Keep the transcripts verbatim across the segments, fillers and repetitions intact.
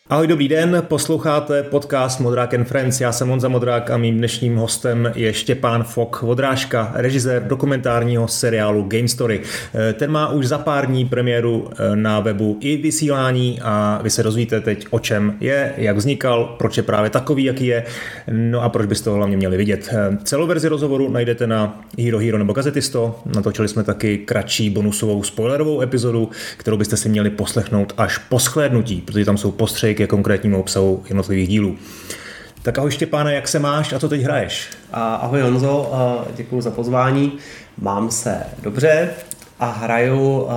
Ahoj, dobrý den, posloucháte podcast Modrák and Friends. Já jsem Honza Modrák a mým dnešním hostem je Štěpán Fok Vodrážka, režisér dokumentárního seriálu Game Story. Ten má už za pár dní premiéru na webu i vysílání a vy se dozvíte teď, o čem je, jak vznikal, proč je právě takový, jaký je, no a proč byste ho hlavně měli vidět. Celou verzi rozhovoru najdete na Hero Hero nebo Gazetisto. Natočili jsme taky kratší bonusovou spoilerovou epizodu, kterou byste si měli poslechnout až po shlédnutí, protože tam jsou postřehy ke konkrétnímu obsahu jednotlivých dílů. Tak ahoj Štěpáne, jak se máš a co teď hraješ? Ahoj Honzo, děkuji za pozvání. Mám se dobře a hraju.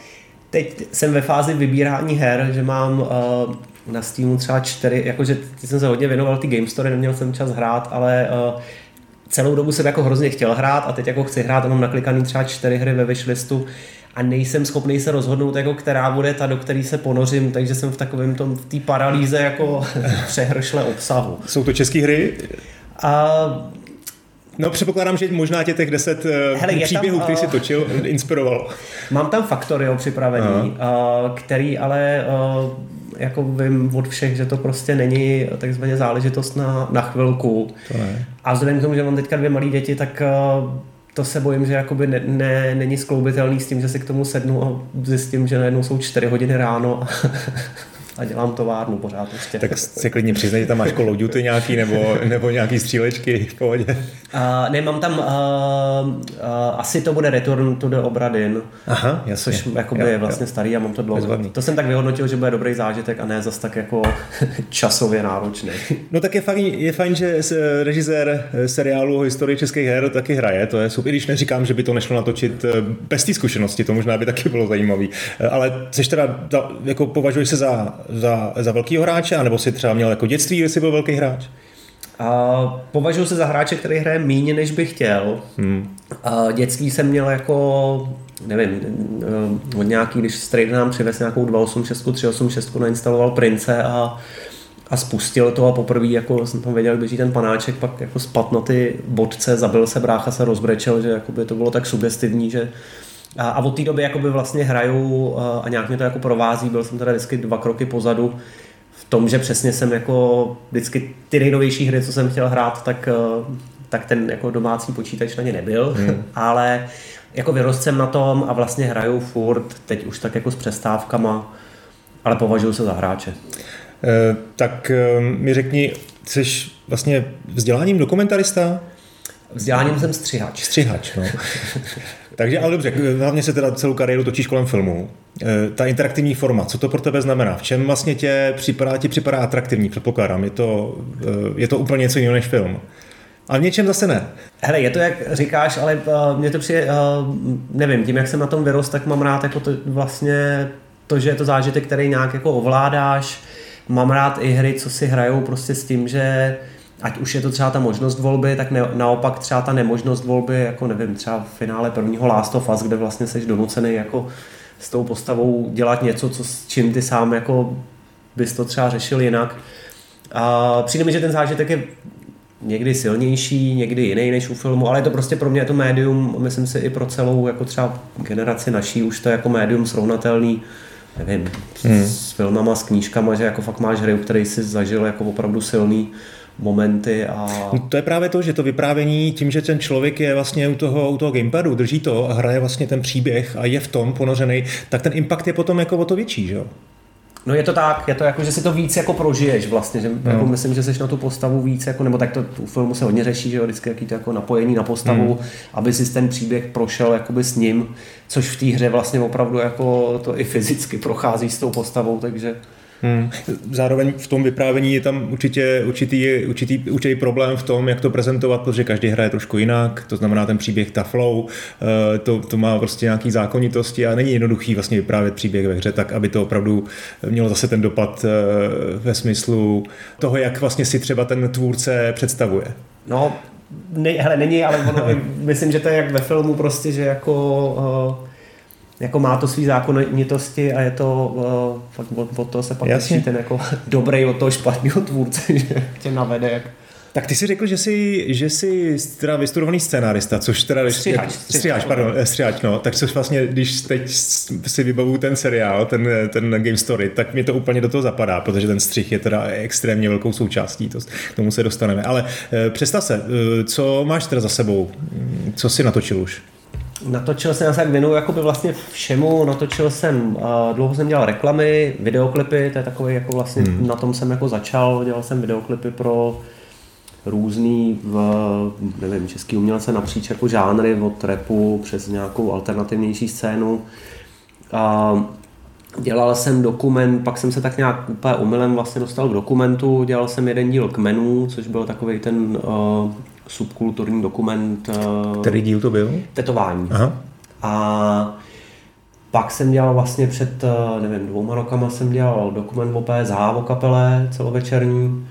Teď jsem ve fázi vybírání her, že mám na Steamu třeba čtyři, jakože jsem se hodně věnoval ty Game Story, neměl jsem čas hrát, ale celou dobu jsem jako hrozně chtěl hrát a teď jako chci hrát a mám naklikaný třeba čtyři hry ve wishlistu a nejsem schopný se rozhodnout, jako která bude ta, do který se ponořím, takže jsem v takovém tom, v té paralýze jako přehršle obsahu. Jsou to české hry? A... No předpokládám, že možná tě těch deset Hele, příběhů, tam, který jsi točil, inspiroval. Mám tam Factorio připravený, Aha. který ale jako vím od všech, že to prostě není takzvaně záležitost na, na chvilku. To ne. A vzhledem k tomu, že mám teďka dvě malé děti, tak to se bojím, že jakoby ne, ne, není skloubitelný s tím, že si k tomu sednu a zjistím, že najednou jsou čtyři hodiny ráno a dělám továrnu pořád ještě. Tak se klidně přiznej, že tam máš Call of Duty nějaký nebo, nebo nějaký střílečky v pohodě. Uh, ne, mám tam uh, uh, asi to bude Return to the Obra Dinn. Aha, jasně. Což jakoby je vlastně starý a mám to dlouho. To jsem tak vyhodnotil, že bude dobrý zážitek a ne zas tak jako časově náročný. No tak je fajn, je fajn, že režisér seriálu o historii českých her taky hraje, to je super, i když neříkám, že by to nešlo natočit bez té zkušenosti, to možná by taky bylo zajímavý. Ale jsi teda, jako považuješ se za Za, za velkýho hráče, anebo si třeba měl jako dětství, když jsi byl velký hráč? Uh, považuji se za hráče, který hraje méně, než bych chtěl. Hmm. Uh, dětství jsem měl jako, nevím, uh, od nějaký, když strejda nám přivez nějakou dva osm šest, tři osm šest, nainstaloval Prince a, a spustil to a poprvé jako jsem tam věděl, jak běží ten panáček, pak jako spad na ty bodce, zabil se, brácha se rozbrečel, že jakoby to bylo tak sugestivní, že A, a od té doby jakoby vlastně hraju a nějak mě to jako provází, byl jsem teda vždycky dva kroky pozadu v tom, že přesně jsem jako vždycky ty nejnovější hry, co jsem chtěl hrát, tak, tak ten jako domácí počítač na ně nebyl, hmm. ale jako vyrost jsem na tom a vlastně hraju furt, teď už tak jako s přestávkama, ale považuji se za hráče. E, tak mi řekni, jsi vlastně vzděláním dokumentarista? Vzděláním jsem střihač. Střihač, no. Takže ale dobře, hlavně se teda celou kariéru točíš kolem filmu. E, ta interaktivní forma, co to pro tebe znamená? V čem vlastně tě připadá, ti připadá atraktivní, předpokládám? Je to, e, je to úplně něco jiného než film? A v něčem zase ne. Hele, je to jak říkáš, ale uh, mně to přijde, uh, nevím, tím jak jsem na tom vyrost, tak mám rád jako to vlastně to, že je to zážitek, který nějak jako ovládáš. Mám rád i hry, co si hrajou prostě s tím, že ať už je to třeba ta možnost volby, tak ne, naopak třeba ta nemožnost volby, jako nevím, třeba v finále prvního Last of Us, kde vlastně seš donucený jako s tou postavou dělat něco, co s čím ty sám jako bys to třeba řešil jinak. A přijde mi, že ten zážitek je někdy silnější, někdy jiný než u filmu, ale je to prostě pro mě je to médium, myslím si i pro celou jako třeba generaci naší, už to je jako médium srovnatelný, nevím, hmm. s filmama, s knížkama, že jako fakt máš hry, který jsi zažil jako opravdu silný momenty a... No to je právě to, že to vyprávění tím, že ten člověk je vlastně u toho, u toho gamepadu, drží to a hraje vlastně ten příběh a je v tom ponořený, tak ten impact je potom jako o to větší, že jo? No je to tak, je to jako, že si to víc jako prožiješ vlastně, že no. jako myslím, že jsi na tu postavu víc, jako, nebo tak to u filmu se hodně řeší, že jo, vždycky jaký to jako napojení na postavu, hmm. aby si ten příběh prošel jakoby s ním, což v té hře vlastně opravdu jako to i fyzicky prochází s tou postavou, takže... Hmm. Zároveň v tom vyprávění je tam určitě určitý, určitý, určitý problém v tom, jak to prezentovat, protože každý hraje trošku jinak, to znamená ten příběh, ta flow, to, to má prostě nějaký zákonitosti a není jednoduchý vlastně vyprávět příběh ve hře tak, aby to opravdu mělo zase ten dopad ve smyslu toho, jak vlastně si třeba ten tvůrce představuje. No, ne, hele, není, ale ono, myslím, že to je jak ve filmu prostě, že jako... Uh... jako má to svý zákonitosti a je to uh, fakt od, od toho se pak liší ten jako dobrý od toho špatného tvůrce, že tě navede jak Tak ty jsi řekl, že jsi, že jsi teda vystudovaný scénárista, což teda... Střihač. Střihač, pardon, střihač, no. Tak což vlastně, když teď si vybavuju ten seriál, ten, ten Game Story, tak mi to úplně do toho zapadá, protože ten střih je teda extrémně velkou součástí, to, k tomu se dostaneme. Ale představ se, co máš teda za sebou? Co jsi natočil už? Natočil jsem, já se tak věnuju jakoby vlastně všemu, natočil jsem, uh, dlouho jsem dělal reklamy, videoklipy, to je takový jako vlastně, hmm. na tom jsem jako začal, dělal jsem videoklipy pro různý, v, nevím, český umělce napříč jako žánry, od rapu přes nějakou alternativnější scénu. Uh, dělal jsem dokument, pak jsem se tak nějak úplně omylem vlastně dostal k dokumentu, dělal jsem jeden díl Kmenů, což byl takový ten uh, subkulturní dokument. Který díl to byl? Tetování. Aha. A pak jsem dělal vlastně před, nevím, dvouma rokama jsem dělal dokument o P S H, o kapele celovečerní.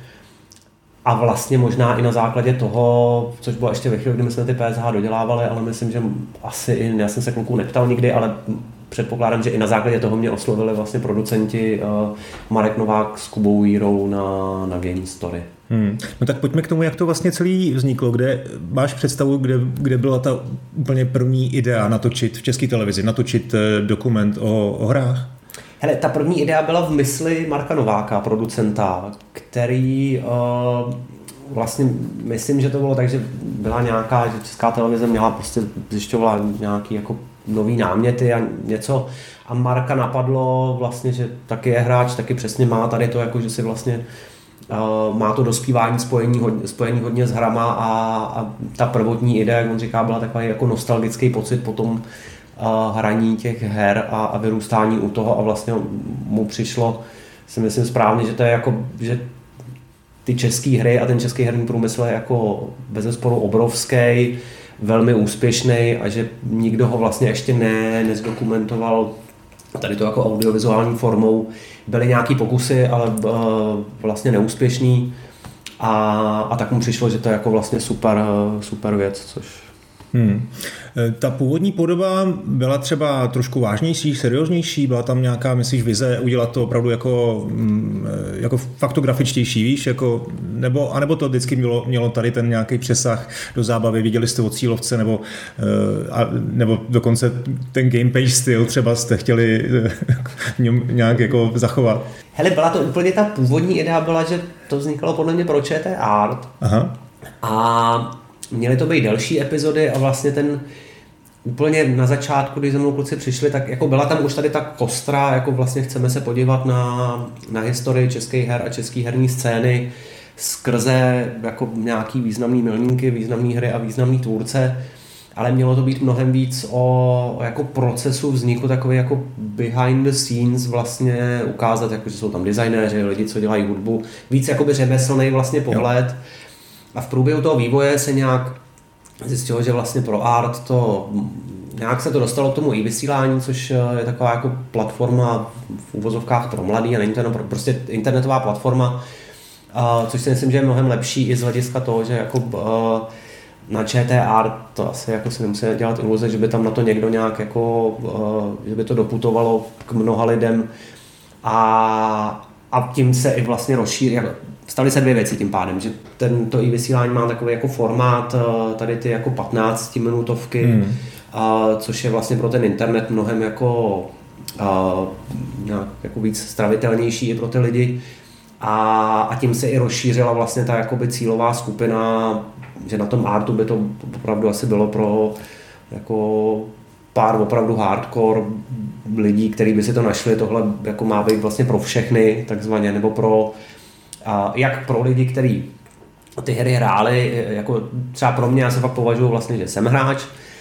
A vlastně možná i na základě toho, což bylo ještě ve chvíli, kdy my jsme ty P S H dodělávali, ale myslím, že asi i, já jsem se kluků neptal nikdy, ale předpokládám, že i na základě toho mě oslovili vlastně producenti uh, Marek Novák s Kubou Jírou na, na Game Story. Hmm. No tak pojďme k tomu, jak to vlastně celý vzniklo. Kde máš představu, kde, kde byla ta úplně první idea natočit v České televizi, natočit dokument o, o hrách? Hele, ta první idea byla v mysli Marka Nováka, producenta, který uh, vlastně, myslím, že to bylo tak, že byla nějaká, že Česká televize měla prostě zjišťovala nějaký jako nový náměty a něco a Marka napadlo vlastně, že taky je hráč, taky přesně má tady to, jako že si vlastně uh, má to dospívání spojení, spojení hodně s hrama a, a ta prvotní idea, jak on říká, byla takový jako nostalgický pocit po tom uh, hraní těch her a, a vyrůstání u toho a vlastně mu přišlo, si myslím správně, že to je jako, že ty české hry a ten český herní průmysl je jako bezesporu obrovský, velmi úspěšný a že nikdo ho vlastně ještě ne, nezdokumentoval tady to jako audiovizuální formou. Byly nějaký pokusy, ale uh, vlastně neúspěšný a, a tak mu přišlo, že to je jako vlastně super, super věc, což... Hmm. Ta původní podoba byla třeba trošku vážnější, serióznější, byla tam nějaká, myslíš, vize udělat to opravdu jako, jako faktografičtější, víš, jako, nebo, anebo to vždycky mělo, mělo tady ten nějaký přesah do zábavy, viděli jste o cílovce, nebo, a, nebo dokonce ten gamepage styl třeba jste chtěli nějak jako zachovat. Hele, byla to úplně ta původní idea, byla, že to vznikalo podle mě pro Č T Art. Aha. A měly to být delší epizody a vlastně ten úplně na začátku, když za mnou kluci přišli, tak jako byla tam už tady ta kostra, jako vlastně chceme se podívat na, na historii českých her a české herní scény skrze jako nějaký významný milníky, významné hry a významný tvůrce, ale mělo to být mnohem víc o, o jako procesu vzniku, takový jako behind the scenes vlastně ukázat, jako, že jsou tam designéři, lidi, co dělají hudbu, víc jakoby řemeslný vlastně pohled. Jo. A v průběhu toho vývoje se nějak zjistilo, že vlastně pro art to nějak se to dostalo k tomu i vysílání, což je taková jako platforma v uvozovkách pro mladý a není to jenom pro, prostě internetová platforma, což si myslím, že je mnohem lepší i z hlediska toho, že jako na Č T Art to asi jako si nemusí dělat iluze, že by tam na to někdo nějak jako, že by to doputovalo k mnoha lidem a a tím se i vlastně rozšíří, staly se dvě věci tím pádem, že tento i vysílání má takový jako formát, tady ty jako patnáctiminutovky, hmm. což je vlastně pro ten internet mnohem jako, nějak jako víc stravitelnější i pro ty lidi a, a tím se i rozšířila vlastně ta jakoby cílová skupina, že na tom artu by to opravdu asi bylo pro jako pár opravdu hardcore lidí, kteří by si to našli, tohle jako má být vlastně pro všechny takzvaně, nebo pro, a jak pro lidi, kteří ty hry hráli, jako třeba pro mě, já se fakt považuji vlastně, že jsem hráč,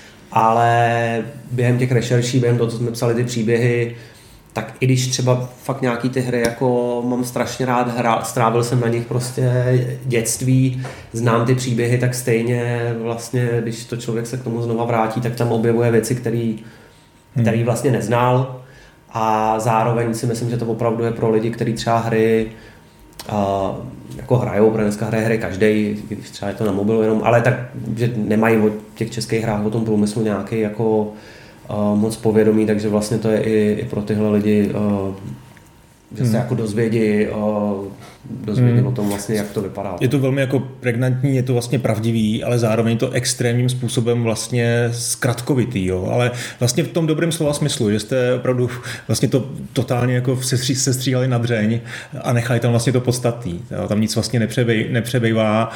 ale během těch rešerší, během toho, co jsme psali ty příběhy, tak i když třeba fakt nějaký ty hry jako mám strašně rád hrát, strávil jsem na nich prostě dětství, znám ty příběhy, tak stejně vlastně, když to člověk se k tomu znova vrátí, tak tam objevuje věci, který, který vlastně neznal a zároveň si myslím, že to opravdu je pro lidi, kteří třeba hry uh, jako hrajou, protože dneska hraje hry každej, když třeba je to na mobilu jenom, ale tak, že nemají o těch českých hrách, o tom průmyslu nějaký jako Uh, moc povědomí, takže vlastně to je i, i pro tyhle lidi, uh, že se hmm. jako dozvědí uh, dozvědět hmm. o tom vlastně, jak to vypadá. Je to velmi jako pregnantní, je to vlastně pravdivý, ale zároveň to extrémním způsobem vlastně zkratkovitý, jo, ale vlastně v tom dobrém slova smyslu, že jste opravdu vlastně to totálně jako se, se stříhali na dřeň a nechali tam vlastně to podstatný. Jo, tam nic vlastně nepřebej, nepřebejvá.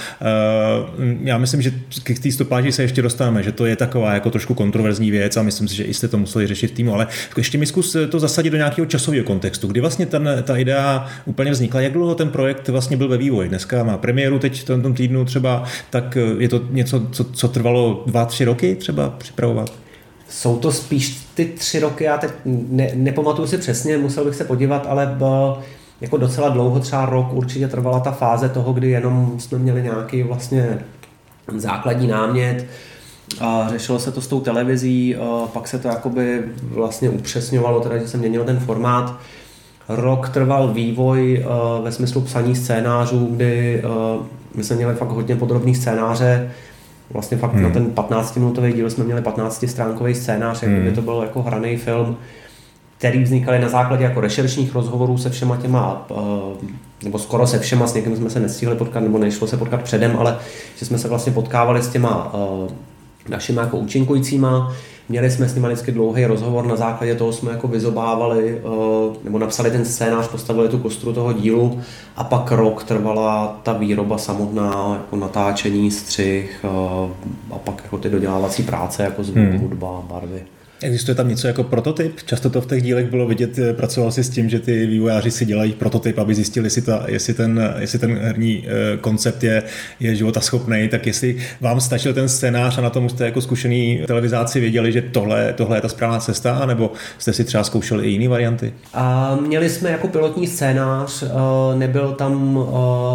Já myslím, že k té stopáži se ještě dostaneme, že to je taková jako trošku kontroverzní věc a myslím si, že i jste to museli řešit v týmu, ale ještě mi zkus to zasadit do nějakého časového kontextu. Kdy vlastně ten, ta idea úplně vznikla? Jak dlouho ten projekt vlastně byl ve vývoji? Dneska má premiéru teď v tom týdnu třeba, tak je to něco, co, co trvalo dva, tři roky třeba připravovat? Jsou to spíš ty tři roky, já teď ne, nepamatuju si přesně, musel bych se podívat, ale jako docela dlouho, třeba rok určitě trvala ta fáze toho, kdy jenom jsme měli nějaký vlastně základní námět, a řešilo se to s tou televizí, pak se to jakoby vlastně upřesňovalo, teda, že se měnil ten formát. Rok trval vývoj ve smyslu psaní scénářů, kdy my jsme měli fakt hodně podrobný scénáře. Vlastně fakt hmm. na ten patnáctiminutový díl jsme měli patnáctistránkový scénář, hmm. kdyby to byl jako hraný film, který vznikaly na základě jako rešeršních rozhovorů se všema těma, nebo skoro se všema, s někým jsme se nestihli potkat, nebo nešlo se potkat předem, ale že jsme se vlastně potkávali s těma našimi jako účinkujícíma. Měli jsme s nimi vždycky dlouhý rozhovor, na základě toho jsme jako vyzobávali, nebo napsali ten scénář, postavili tu kostru toho dílu a pak rok trvala ta výroba samotná, jako natáčení, střih a pak jako ty dodělávací práce, jako zvuk, hmm. hudba, barvy. Existuje tam něco jako prototyp? Často to v těch dílech bylo vidět, pracoval si s tím, že ty vývojáři si dělají prototyp, aby zjistili, jestli, ta, jestli, ten, jestli ten herní koncept je, je životaschopný, tak jestli vám stačil ten scénář a na tom jste jako zkušený televizáci věděli, že tohle, tohle je ta správná cesta, anebo jste si třeba zkoušeli i jiné varianty? A měli jsme jako pilotní scénář, nebyl tam,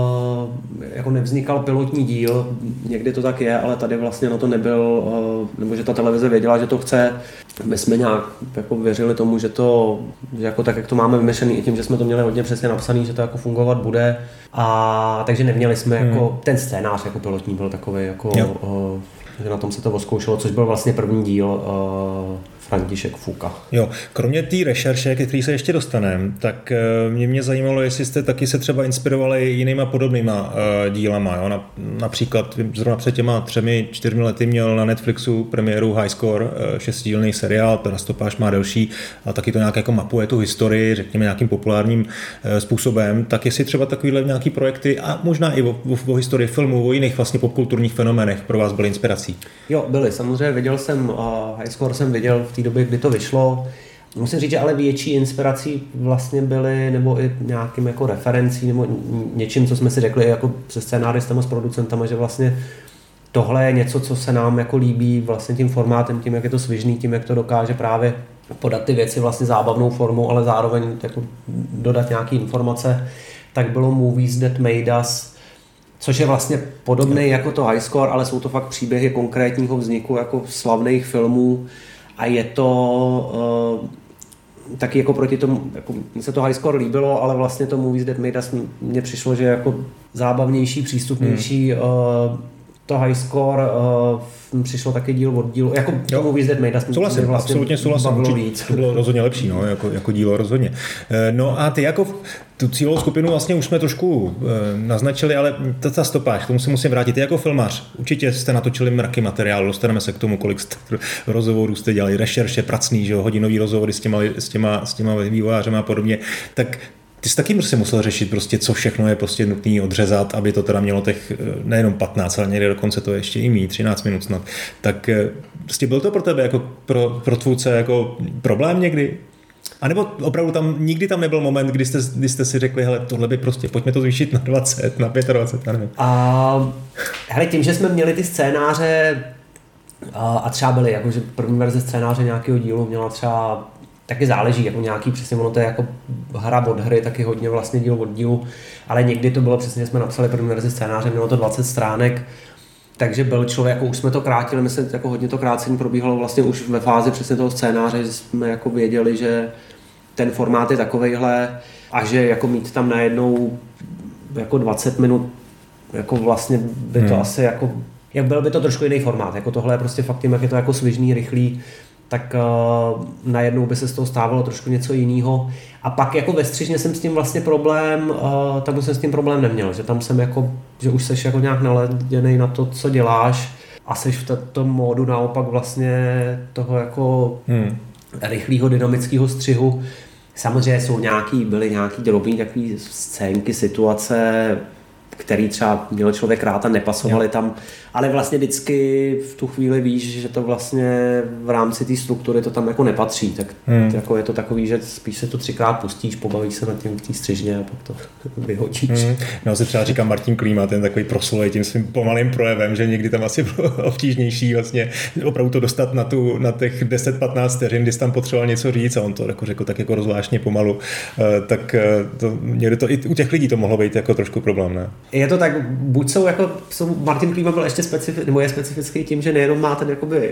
jako nevznikal pilotní díl, někdy to tak je, ale tady vlastně na to nebyl, nebo že ta televize věděla, že to chce. My jsme nějak jako věřili tomu, že to, že jako tak, jak to máme vymyšlený, i tím, že jsme to měli hodně přesně napsaný, že to jako fungovat bude. A takže neměli jsme hmm. jako, ten scénář jako pilotní byl takový, jako, uh, že na tom se to odzkoušelo, což byl vlastně první díl uh, František Fuka. Jo, kromě té rešerše, ke který se ještě dostaneme, tak mě, mě zajímalo, jestli jste taky se třeba inspirovali jinýma podobnýma uh, dílama. Jo? Na, například zrovna před těma třemi, čtyřmi lety měl na Netflixu premiéru High Score, uh, šestidílný seriál, ta stopáž má delší a taky to nějak jako mapuje tu historii, řekněme nějakým populárním uh, způsobem. Tak jestli třeba takovýhle nějaký projekty a možná i o, o, o historii filmu, o jiných vlastně popkulturních fenoménech pro vás byly inspirací? Jo, byly. Samozřejmě viděl jsem, uh, High Score jsem viděl v té době, kdy to vyšlo. Musím říct, že ale větší inspirací vlastně byly, nebo i nějakým jako referencí, nebo něčím, co jsme si řekli jako se scénáristama, s producentama, že vlastně tohle je něco, co se nám jako líbí vlastně tím formátem, tím, jak je to svižný, tím, jak to dokáže právě podat ty věci vlastně zábavnou formou, ale zároveň jako dodat nějaké informace. Tak bylo Movies That Made Us, což je vlastně podobný jako to High Score, ale jsou to fakt příběhy konkrétního vzniku jako slavných filmů. A je to uh, taky jako proti tomu, jako, mně se to High Score líbilo, ale vlastně to Movies That Made Us mně přišlo, že jako zábavnější, přístupnější. Hmm. Uh, to High Score uh, přišlo taky díl od dílu, jako to Movies That Made Us. Souhlasím, vlastně absolutně souhlasím. To bylo rozhodně lepší, no, jako, jako dílo rozhodně. No a ty jako tu cílovou skupinu vlastně už jsme trošku e, naznačili, ale ta, ta stopáž, k tomu se musím vrátit. Ty jako filmař, určitě jste natočili mraky materiálu, dostaneme se k tomu, kolik jste, rozhovorů jste dělali, rešerše, pracný, že jo, hodinový rozhovory s těma, s těma, s těma vývojářema a podobně, tak ty jsi taky prostě musel řešit prostě, co všechno je prostě nutné odřezat, aby to teda mělo těch nejenom patnáct, ale někde dokonce to ještě i mít, třináct minut snad. Tak prostě byl to pro tebe jako pro, pro tvůrce jako problém někdy? A nebo opravdu tam nikdy tam nebyl moment, kdy jste, kdy jste si řekli, hele, tohle by prostě, pojďme to zvýšit na dvacet, na dvacet pět, nevím. A hele, tím, že jsme měli ty scénáře a, a třeba byly, jakože první verze scénáře nějakého dílu měla třeba, taky záleží, jako nějaký, přesně ono to je jako hra od hry, taky hodně vlastně díl od dílu, ale někdy to bylo přesně, že jsme napsali první verzi scénáře, mělo to dvacet stránek, takže byl člověk, jako už jsme to krátili, myslím, jako hodně to krácení probíhalo vlastně už ve fázi přesně toho scénáře, že jsme jako věděli, že ten formát je takovejhle a že jako mít tam najednou jako dvacet minut, jako vlastně by to hmm. asi jako, jak byl by to trošku jiný formát, jako tohle je prostě fakt tím, jak je to jako svižný, rychlý, tak uh, najednou by se z toho stávalo trošku něco jiného. A pak jako ve střižně jsem s tím vlastně problém, uh, tam jsem s tím problém neměl, že tam jsem jako, že už seš jako nějak naladěnej na to, co děláš a seš v tom módu naopak vlastně toho jako hmm. rychlého dynamického střihu. Samozřejmě jsou nějaký, byly nějaký drobný takový scénky, situace, který třeba měl člověk rád a nepasovaly jo. tam, ale vlastně vždycky v tu chvíli víš, že to vlastně v rámci té struktury to tam jako nepatří, tak hmm. jako je to takový, že spíš se to třikrát pustíš, pobavíš se nad tím v té střižně a pak to vyhodíš. Hmm. No se třeba říká Martin Klíma, ten takový proslulý tím svým pomalým projevem, že někdy tam asi bylo obtížnější vlastně opravdu to dostat na, tu, na těch deset patnáct vteřin, když tam potřeboval něco říct a on to jako řekl tak jako rozvážně pomalu, tak to, někdy to i u těch lidí to mohlo být jako trošku problém, ne? Je to tak, buď jsou jako, jsou, Martin Klíma byl ještě specifický, nebo je specifický tím, že nejenom má ten jakoby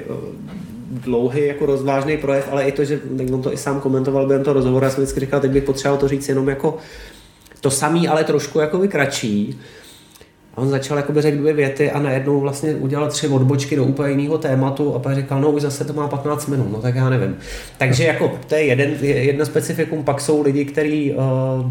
dlouhý jako rozvážný projev, ale i to, že on to i sám komentoval během toho rozhovoru, já jsem vždycky říkal, teď bych potřeboval to říct jenom jako to samý, ale trošku jakoby kratší. A on začal jakoby řekl dvě věty a najednou vlastně udělal tři odbočky do úplně jiného tématu a pak říkal, no už zase to má patnáct minut, no tak já nevím. Takže jako to je jeden, jedno specifikum, pak jsou lidi, který uh,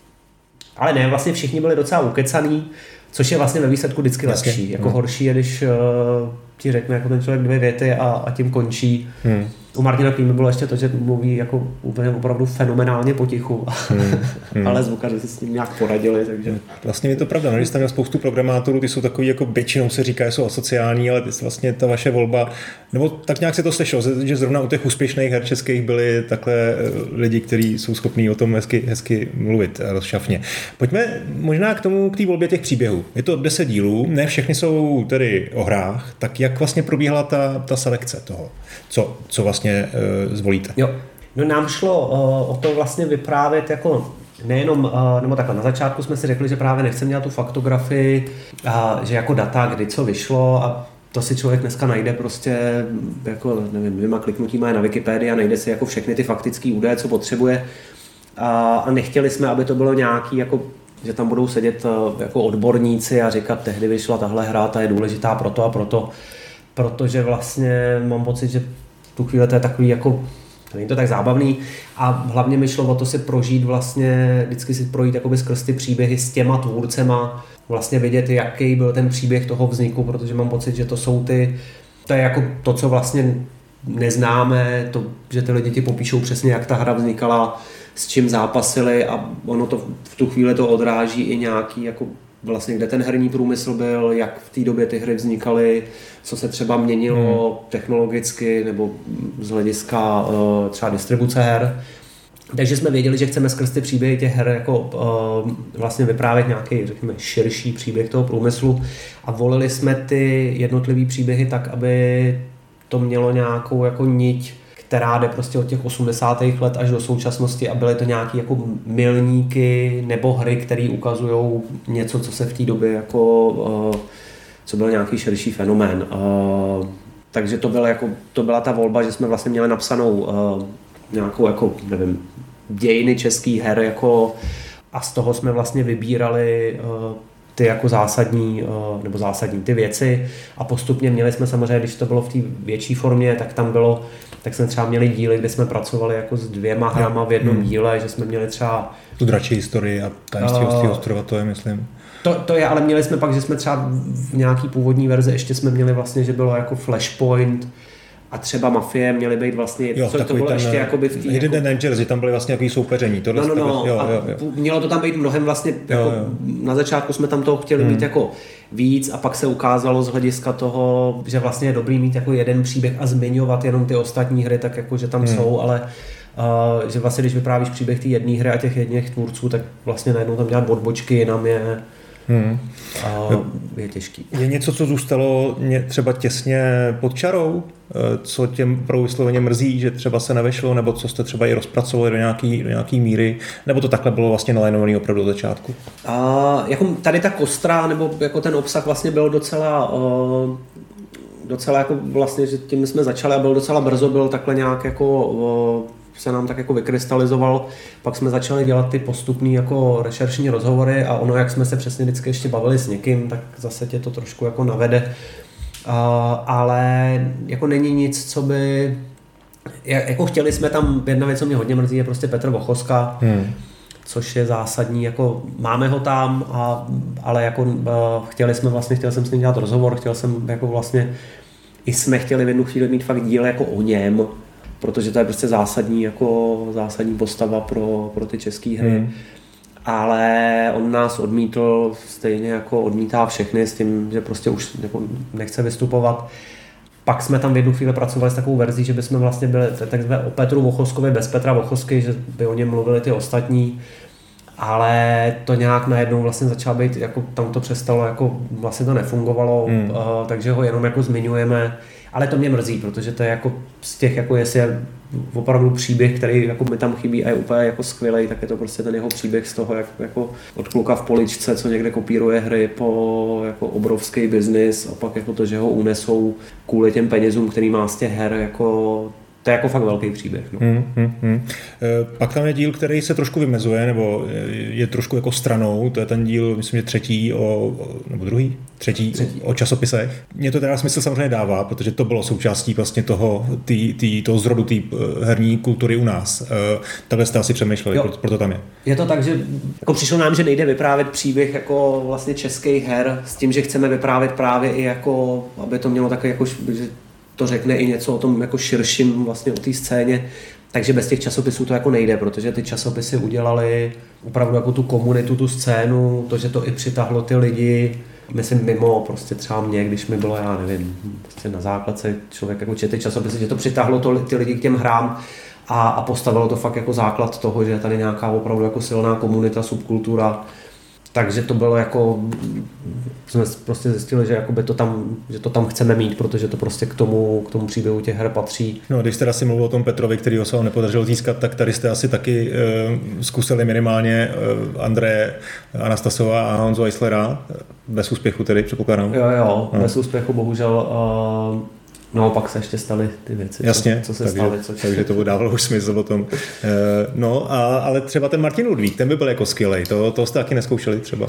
ale ne, vlastně všichni byli docela ukecaný, což je vlastně ve výsledku vždycky Jasně. lepší. Jako hmm. horší je, když uh, ti řekne jako ten člověk dvě věty a, a tím končí. Hmm. U Martina Klímy bylo ještě to, že mluví jako úplně opravdu fenomenálně potichu, hmm. Hmm. ale zvukaři si s ním nějak poradili. Takže... Vlastně je to pravda, no, když tam měl spoustu programátorů, ty jsou takový, jako většinou se říká, že jsou asociální, ale vlastně ta vaše volba, nebo tak nějak se to slyšelo, že zrovna u těch úspěšných her českých byli takhle lidi, kteří jsou schopní o tom hezky, hezky mluvit rozšafně. Pojďme možná k tomu, k té volbě těch příběhů. Je to deset dílů, ne všechny jsou tedy o hrách, tak jak vlastně probíhala ta, ta selekce toho? Co, co vlastně uh, zvolíte? Jo. No nám šlo uh, o to vlastně vyprávět jako nejenom, uh, nebo takhle, na začátku jsme si řekli, že právě nechceme dělat tu faktografii, uh, že jako data, kdy co vyšlo a to si člověk dneska najde prostě jako, nevím, dvěma kliknutíma je na Wikipedii a najde si jako všechny ty faktické údaje, co potřebuje uh, a nechtěli jsme, aby to bylo nějaký jako že tam budou sedět uh, jako odborníci a říkat, tehdy vyšla tahle hra, ta je důležitá proto a proto, protože vlastně mám pocit, že v tu chvíli to je takový jako, není to tak zábavný a hlavně mi šlo o to si prožít vlastně, vždycky si projít jakoby skrz ty příběhy s těma tvůrcema, vlastně vidět, jaký byl ten příběh toho vzniku, protože mám pocit, že to jsou ty, to je jako to, co vlastně neznáme, to, že ty lidi ti popíšou přesně, jak ta hra vznikala, s čím zápasili a ono to v tu chvíli to odráží i nějaký jako vlastně kde ten herní průmysl byl, jak v té době ty hry vznikaly, co se třeba měnilo hmm. technologicky nebo z hlediska uh, třeba distribuce her. Takže jsme věděli, že chceme skrz ty příběhy těch her jako uh, vlastně vyprávět nějaký, řekněme, širší příběh toho průmyslu a volili jsme ty jednotlivý příběhy tak, aby to mělo nějakou jako niť, která jde prostě od těch osmdesátých let až do současnosti a byly to nějaký jako milníky nebo hry, které ukazují něco, co se v té době jako, uh, co byl nějaký širší fenomén. Uh, takže to byla, jako, to byla ta volba, že jsme vlastně měli napsanou uh, nějakou jako, nevím, dějiny českých her jako, a z toho jsme vlastně vybírali uh, ty jako zásadní, uh, nebo zásadní ty věci a postupně měli jsme samozřejmě, když to bylo v té větší formě, tak tam bylo tak jsme třeba měli díly, kde jsme pracovali jako s dvěma hrama v jednom hmm. díle, že jsme měli třeba tu dračí historii a tajemství uh, ostrova, to je, myslím. To, to je, ale měli jsme pak, že jsme třeba v nějaký původní verzi ještě jsme měli vlastně, že bylo jako Flashpoint a třeba Mafie měli být vlastně, jo, co to bylo ten, ještě jakoby v té... Hidden jako... Dangers, tam byly vlastně jaký soupeření. No, no, no, jo, a jo, jo. Mělo to tam být mnohem vlastně, jako jo, jo. Na začátku jsme tam toho chtěli hmm. mít jako víc a pak se ukázalo z hlediska toho, že vlastně je dobrý mít jako jeden příběh a zmiňovat jenom ty ostatní hry, tak jako, že tam hmm. jsou, ale uh, že vlastně, když vyprávíš příběh té jedné hry a těch jedných tvůrců, tak vlastně najednou tam dělat odbočky, jinam je... Hmm. A je těžký. Je něco, co zůstalo třeba těsně pod čarou, co těm pro vysloveně mrzí, že třeba se nevešlo, nebo co jste třeba i rozpracovali do nějaký, do nějaký míry, nebo to takhle bylo vlastně nalajnovaný opravdu od začátku? A jako tady ta kostra, nebo jako ten obsah vlastně byl docela uh, docela jako vlastně, že tím jsme začali a byl docela brzo, byl takhle nějak jako uh, se nám tak jako vykrystalizoval, pak jsme začali dělat ty postupný jako rešeršní rozhovory a ono, jak jsme se přesně vždycky ještě bavili s někým, tak zase tě to trošku jako navede. Uh, ale jako není nic, co by jako chtěli jsme tam, jedna věc, co mě hodně mrzí, je prostě Petr Vochoska, hmm. což je zásadní, jako máme ho tam, a, ale jako uh, chtěli jsme vlastně, chtěl jsem s ním dělat rozhovor, chtěl jsem jako vlastně, i jsme chtěli v jednu chvíli mít fakt díl jako o něm, protože to je prostě zásadní, jako zásadní postava pro, pro ty české hry. Hmm. Ale on nás odmítl, stejně jako odmítá všechny s tím, že prostě už jako nechce vystupovat. Pak jsme tam v jednu chvíli pracovali s takovou verzí, že bychom vlastně byli takzvané o Petru Vochoskovi bez Petra Vochosky, že by o něm mluvili ty ostatní. Ale to nějak najednou vlastně začalo být, jako tam to přestalo, jako vlastně to nefungovalo, hmm. uh, takže ho jenom jako zmiňujeme. Ale to mě mrzí, protože to je jako z těch, jako jestli je opravdu příběh, který jako mi tam chybí a je úplně jako skvělej, tak je to prostě ten jeho příběh z toho, jak, jako od kluka v poličce, co někde kopíruje hry, po jako obrovský biznis a pak jako to, že ho unesou kvůli těm penězům, který má z těch her, jako to je jako fakt velký příběh. No. Hmm, hmm, hmm. Pak tam je díl, který se trošku vymezuje, nebo je trošku jako stranou, to je ten díl, myslím, že třetí, o, nebo druhý? Třetí, třetí. O časopisech. Mně to teda smysl samozřejmě dává, protože to bylo součástí vlastně toho, tý, tý, toho zrodu té herní kultury u nás. Takhle jste asi přemýšleli, proto, proto tam je. Je to tak, že jako přišlo nám, že nejde vyprávět příběh jako vlastně českých her s tím, že chceme vyprávět právě i jako, aby to mělo takové jako, že to řekne i něco o tom jako širším vlastně o té scéně, takže bez těch časopisů to jako nejde, protože ty časopisy udělali opravdu jako tu komunitu, tu scénu, to, že to i přitáhlo ty lidi, myslím mimo prostě třeba mě, když mi bylo, já nevím, prostě na základce člověk jako četl časopisy, že to přitáhlo to, ty lidi k těm hrám a, a postavilo to fakt jako základ toho, že je tady nějaká opravdu jako silná komunita, subkultura. Takže to bylo jako, jsme prostě zjistili, že, to tam, že to tam chceme mít, protože to prostě k tomu, k tomu příběhu těch her patří. No, když jste asi mluvil o tom Petrovi, kterýho se ho nepodařilo získat, tak tady jste asi taky e, zkusili minimálně e, Andreje Anastasova a Honzu Eislera, bez úspěchu tedy, předpokládám. Jo, jo, no. Bez úspěchu bohužel. E, No, pak se ještě staly ty věci, jasně, co, co se takže, staly. Což... takže to dávalo už smysl o tom. No, a, ale třeba ten Martin Ludvík, ten by byl jako skvělej. To, to jste taky neskoušeli třeba?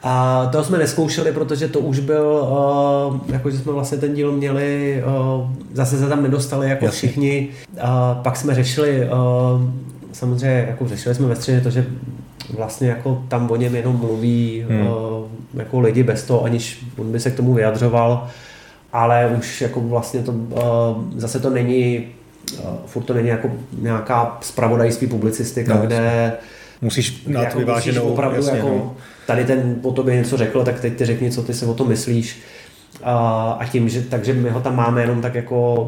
A to jsme neskoušeli, protože to už byl, uh, jakože jsme vlastně ten díl měli, uh, zase se tam nedostali jako jasně. Všichni. Uh, pak jsme řešili, uh, samozřejmě jako řešili jsme ve středě to, že vlastně jako tam o něm jenom mluví hmm. uh, jako lidi bez toho, aniž on by se k tomu vyjadřoval. Ale už jako vlastně to, uh, zase to není, uh, furt to není jako nějaká zpravodajství publicistika, no, kde musíš dát jako vyváženou, musíš opravdu jasně, jako, no. Tady ten o tobě něco řekl, tak teď ty řekni, co ty si o tom myslíš. Uh, a tím, že, takže my ho tam máme jenom tak jako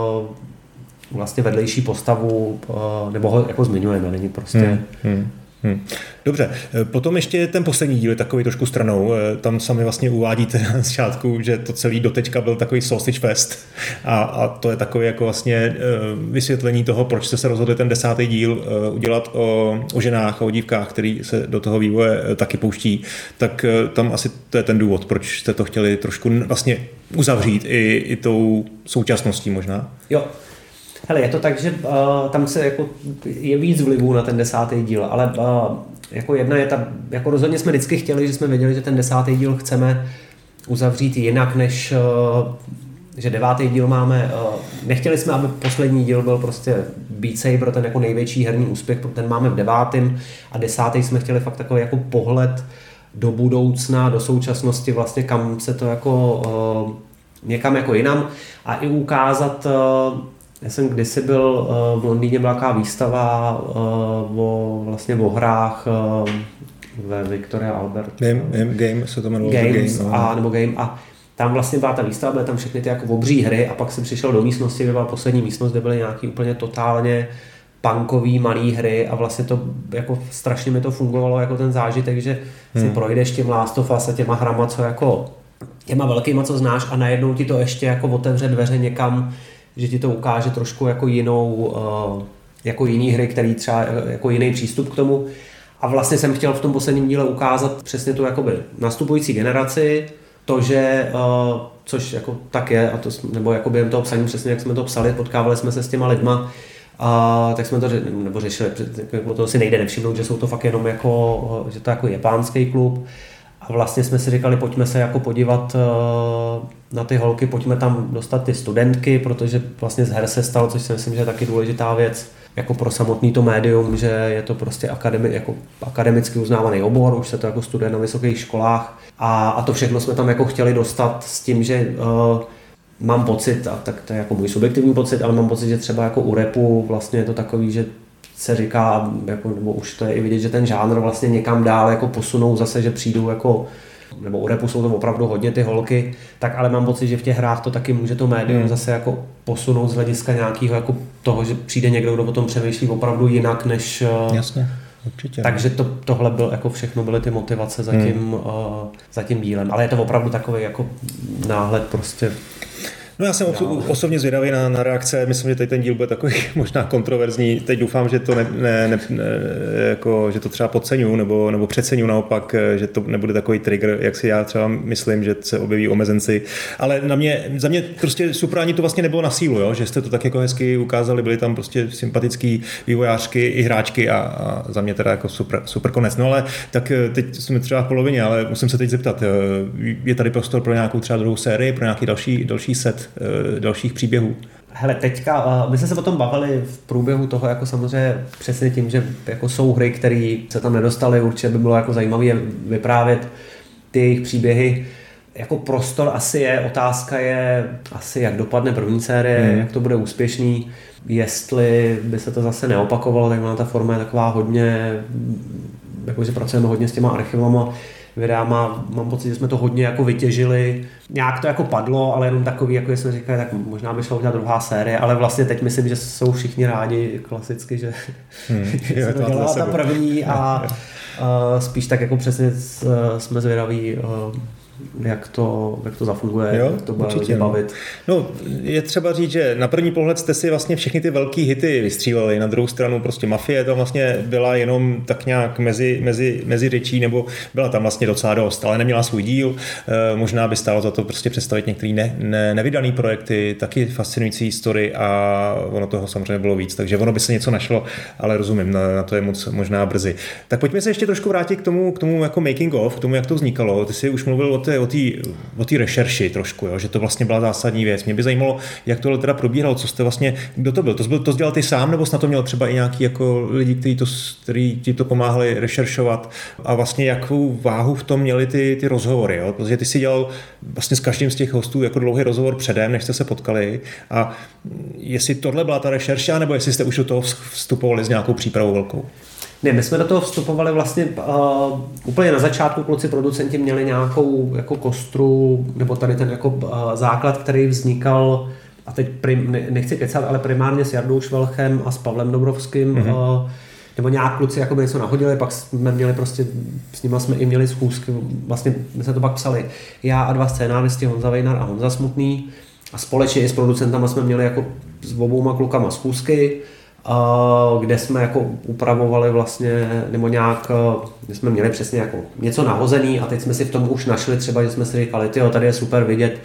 uh, vlastně vedlejší postavu, uh, nebo ho jako zmiňujeme, není prostě... Hmm, hmm. Hmm. Dobře, potom ještě ten poslední díl je takový trošku stranou. Tam sami vlastně uvádíte na začátku, že to celý doteďka byl takový sausage fest a, a to je takové jako vlastně vysvětlení toho, proč jste se rozhodli ten desátý díl udělat o, o ženách a o dívkách, který se do toho vývoje taky pouští. Tak tam asi to je ten důvod, proč jste to chtěli trošku vlastně uzavřít i, i tou současností možná. Jo. Hele, je to tak, že uh, tam se jako je víc vlivů na ten desátý díl, ale uh, jako jedna je ta, jako rozhodně jsme vždycky chtěli, že jsme věděli, že ten desátý díl chceme uzavřít jinak, než uh, že devátý díl máme, uh, nechtěli jsme, aby poslední díl byl prostě Beat Saber, ten jako největší herní úspěch, ten máme v devátém a desátý jsme chtěli fakt takový jako pohled do budoucna, do současnosti vlastně, kam se to jako uh, někam jako jinam a i ukázat. Uh, Já jsem kdysi byl uh, v Londýně, byla taková výstava uh, o, vlastně o hrách uh, ve Victoria Albert. Game, game, game se to jmenovalo. Games, game, no. a, nebo Game a tam vlastně byla ta výstava, byly tam všechny ty jako obří hry a pak jsem přišel do místnosti, kde byla poslední místnost, kde byly nějaký úplně totálně punkový malý hry a vlastně to jako strašně mi to fungovalo jako ten zážitek, že hmm. si projdeš tím Last of Us a těma hrama, co jako těma velkýma, co znáš a najednou ti to ještě jako otevře dveře někam, že ti to ukáže trošku jako jinou, jako jiný hry, který třeba jako jiný přístup k tomu. A vlastně jsem chtěl v tom posledním díle ukázat přesně tu jakoby nastupující generaci, to, že, což jako tak je, a to, nebo jako během toho psaní přesně, jak jsme to psali, potkávali jsme se s těma lidma, a tak jsme to nebo řešili, o toho si nejde nevšimnout, že jsou to fakt jenom jako, že to jako japánský klub. A vlastně jsme si říkali, pojďme se jako podívat na ty holky, pojďme tam dostat ty studentky, protože vlastně z her se stalo, což si myslím, že je taky důležitá věc, jako pro samotný to médium, že je to prostě akademi, jako akademicky uznávaný obor, už se to jako studuje na vysokých školách a, a to všechno jsme tam jako chtěli dostat s tím, že uh, mám pocit, a tak to je jako můj subjektivní pocit, ale mám pocit, že třeba jako u rapu vlastně je to takový, že se říká, jako, nebo už to je i vidět, že ten žánr vlastně někam dál jako posunou zase, že přijdou jako, nebo u rapu jsou to opravdu hodně ty holky, tak ale mám pocit, že v těch hrách to taky může to médium hmm. zase jako posunout z hlediska nějakého jako toho, že přijde někdo, kdo o tom přemýšlí opravdu jinak než... Jasně. Určitě. Takže to, tohle byl, jako všechno byly ty motivace za tím, hmm. uh, za tím dílem, ale je to opravdu takový jako náhled prostě. No já jsem no. osobně zvědavý na, na reakce, myslím, že tady ten díl bude takový možná kontroverzní, teď doufám, že to, ne, ne, ne, jako, že to třeba podceňuju nebo, nebo přeceňuju naopak, že to nebude takový trigger, jak si já třeba myslím, že se objeví omezenci, ale na mě, za mě prostě super, ani to vlastně nebylo na sílu, jo? Že jste to tak jako hezky ukázali, byly tam prostě sympatický vývojářky i hráčky a, a za mě teda jako super, super konec. No ale tak teď jsme třeba v polovině, ale musím se teď zeptat, je tady prostor pro nějakou třeba druhou sérii, pro nějaký další, další set dalších příběhů? Hele, teďka, my jsme se potom bavili v průběhu toho, jako samozřejmě přesně tím, že jako jsou hry, které se tam nedostaly, určitě by bylo jako zajímavé vyprávět ty jejich příběhy. Jako prostor asi je, otázka je asi, jak dopadne první série, hmm. jak to bude úspěšný, jestli by se to zase neopakovalo, tak ona ta forma je taková hodně, jakože pracujeme hodně s těma archivama, videama, mám pocit, že jsme to hodně jako vytěžili. Nějak to jako padlo, ale jenom takový, jako jsme říkali, tak možná by šlo udělat druhá série, ale vlastně teď myslím, že jsou všichni rádi klasicky, že hmm, se to dělá ta první a uh, spíš tak jako přesně jsme zvědaví, uh, jak to, jak to zafunguje, jo, jak to bude lidi bavit. No, je třeba říct, že na první pohled jste si vlastně všechny ty velký hity vystříleli, na druhou stranu prostě Mafie to vlastně byla jenom tak nějak mezi, mezi, mezi řečí, nebo byla tam vlastně docela dost, ale neměla svůj díl, e, možná by stálo za to prostě představit některé ne, ne, nevydaný projekty, taky fascinující story a ono toho samozřejmě bylo víc, takže ono by se něco našlo, ale rozumím, na, na to je moc možná brzy. Tak pojďme se ještě trošku vrátit k tomu, k tomu jako making of, k tomu, jak to vznikalo. Ty jsi už mluvil o té o té o té rešerši trošku, jo, že to vlastně byla zásadní věc. Mě by zajímalo, jak tohle teda probíhalo, co jste vlastně, kdo to byl? To, byl, to dělal ty sám, nebo snad to měl třeba i nějaký jako lidi, kteří to, kteří ti to pomáhali rešeršovat a vlastně jakou váhu v tom měli ty, ty rozhovory, jo? Protože ty si dělal vlastně s každým z těch hostů jako dlouhý rozhovor předem, než jste se potkali a jestli tohle byla ta rešerša, nebo jestli jste už do toho vstupovali s nějakou přípravou velkou? Ne, my jsme do toho vstupovali vlastně uh, úplně na začátku, kluci producenti měli nějakou jako kostru, nebo tady ten jako uh, základ, který vznikal, a teď prim, ne, nechci kecat, ale primárně s Jardou Švelchem a s Pavlem Dobrovským, mm-hmm. uh, nebo nějak kluci jako něco nahodili, pak jsme měli prostě, s nima jsme i měli schůzky, vlastně my jsme to pak psali, já a dva scénáristi, Honza Vejnar a Honza Smutný, a společně i s producentama jsme měli jako s obouma klukama schůzky, kde jsme jako upravovali vlastně, nebo nějak, kde jsme měli přesně jako něco nahozený a teď jsme si v tom už našli třeba, že jsme si říkali, tyjo, tady je super vidět,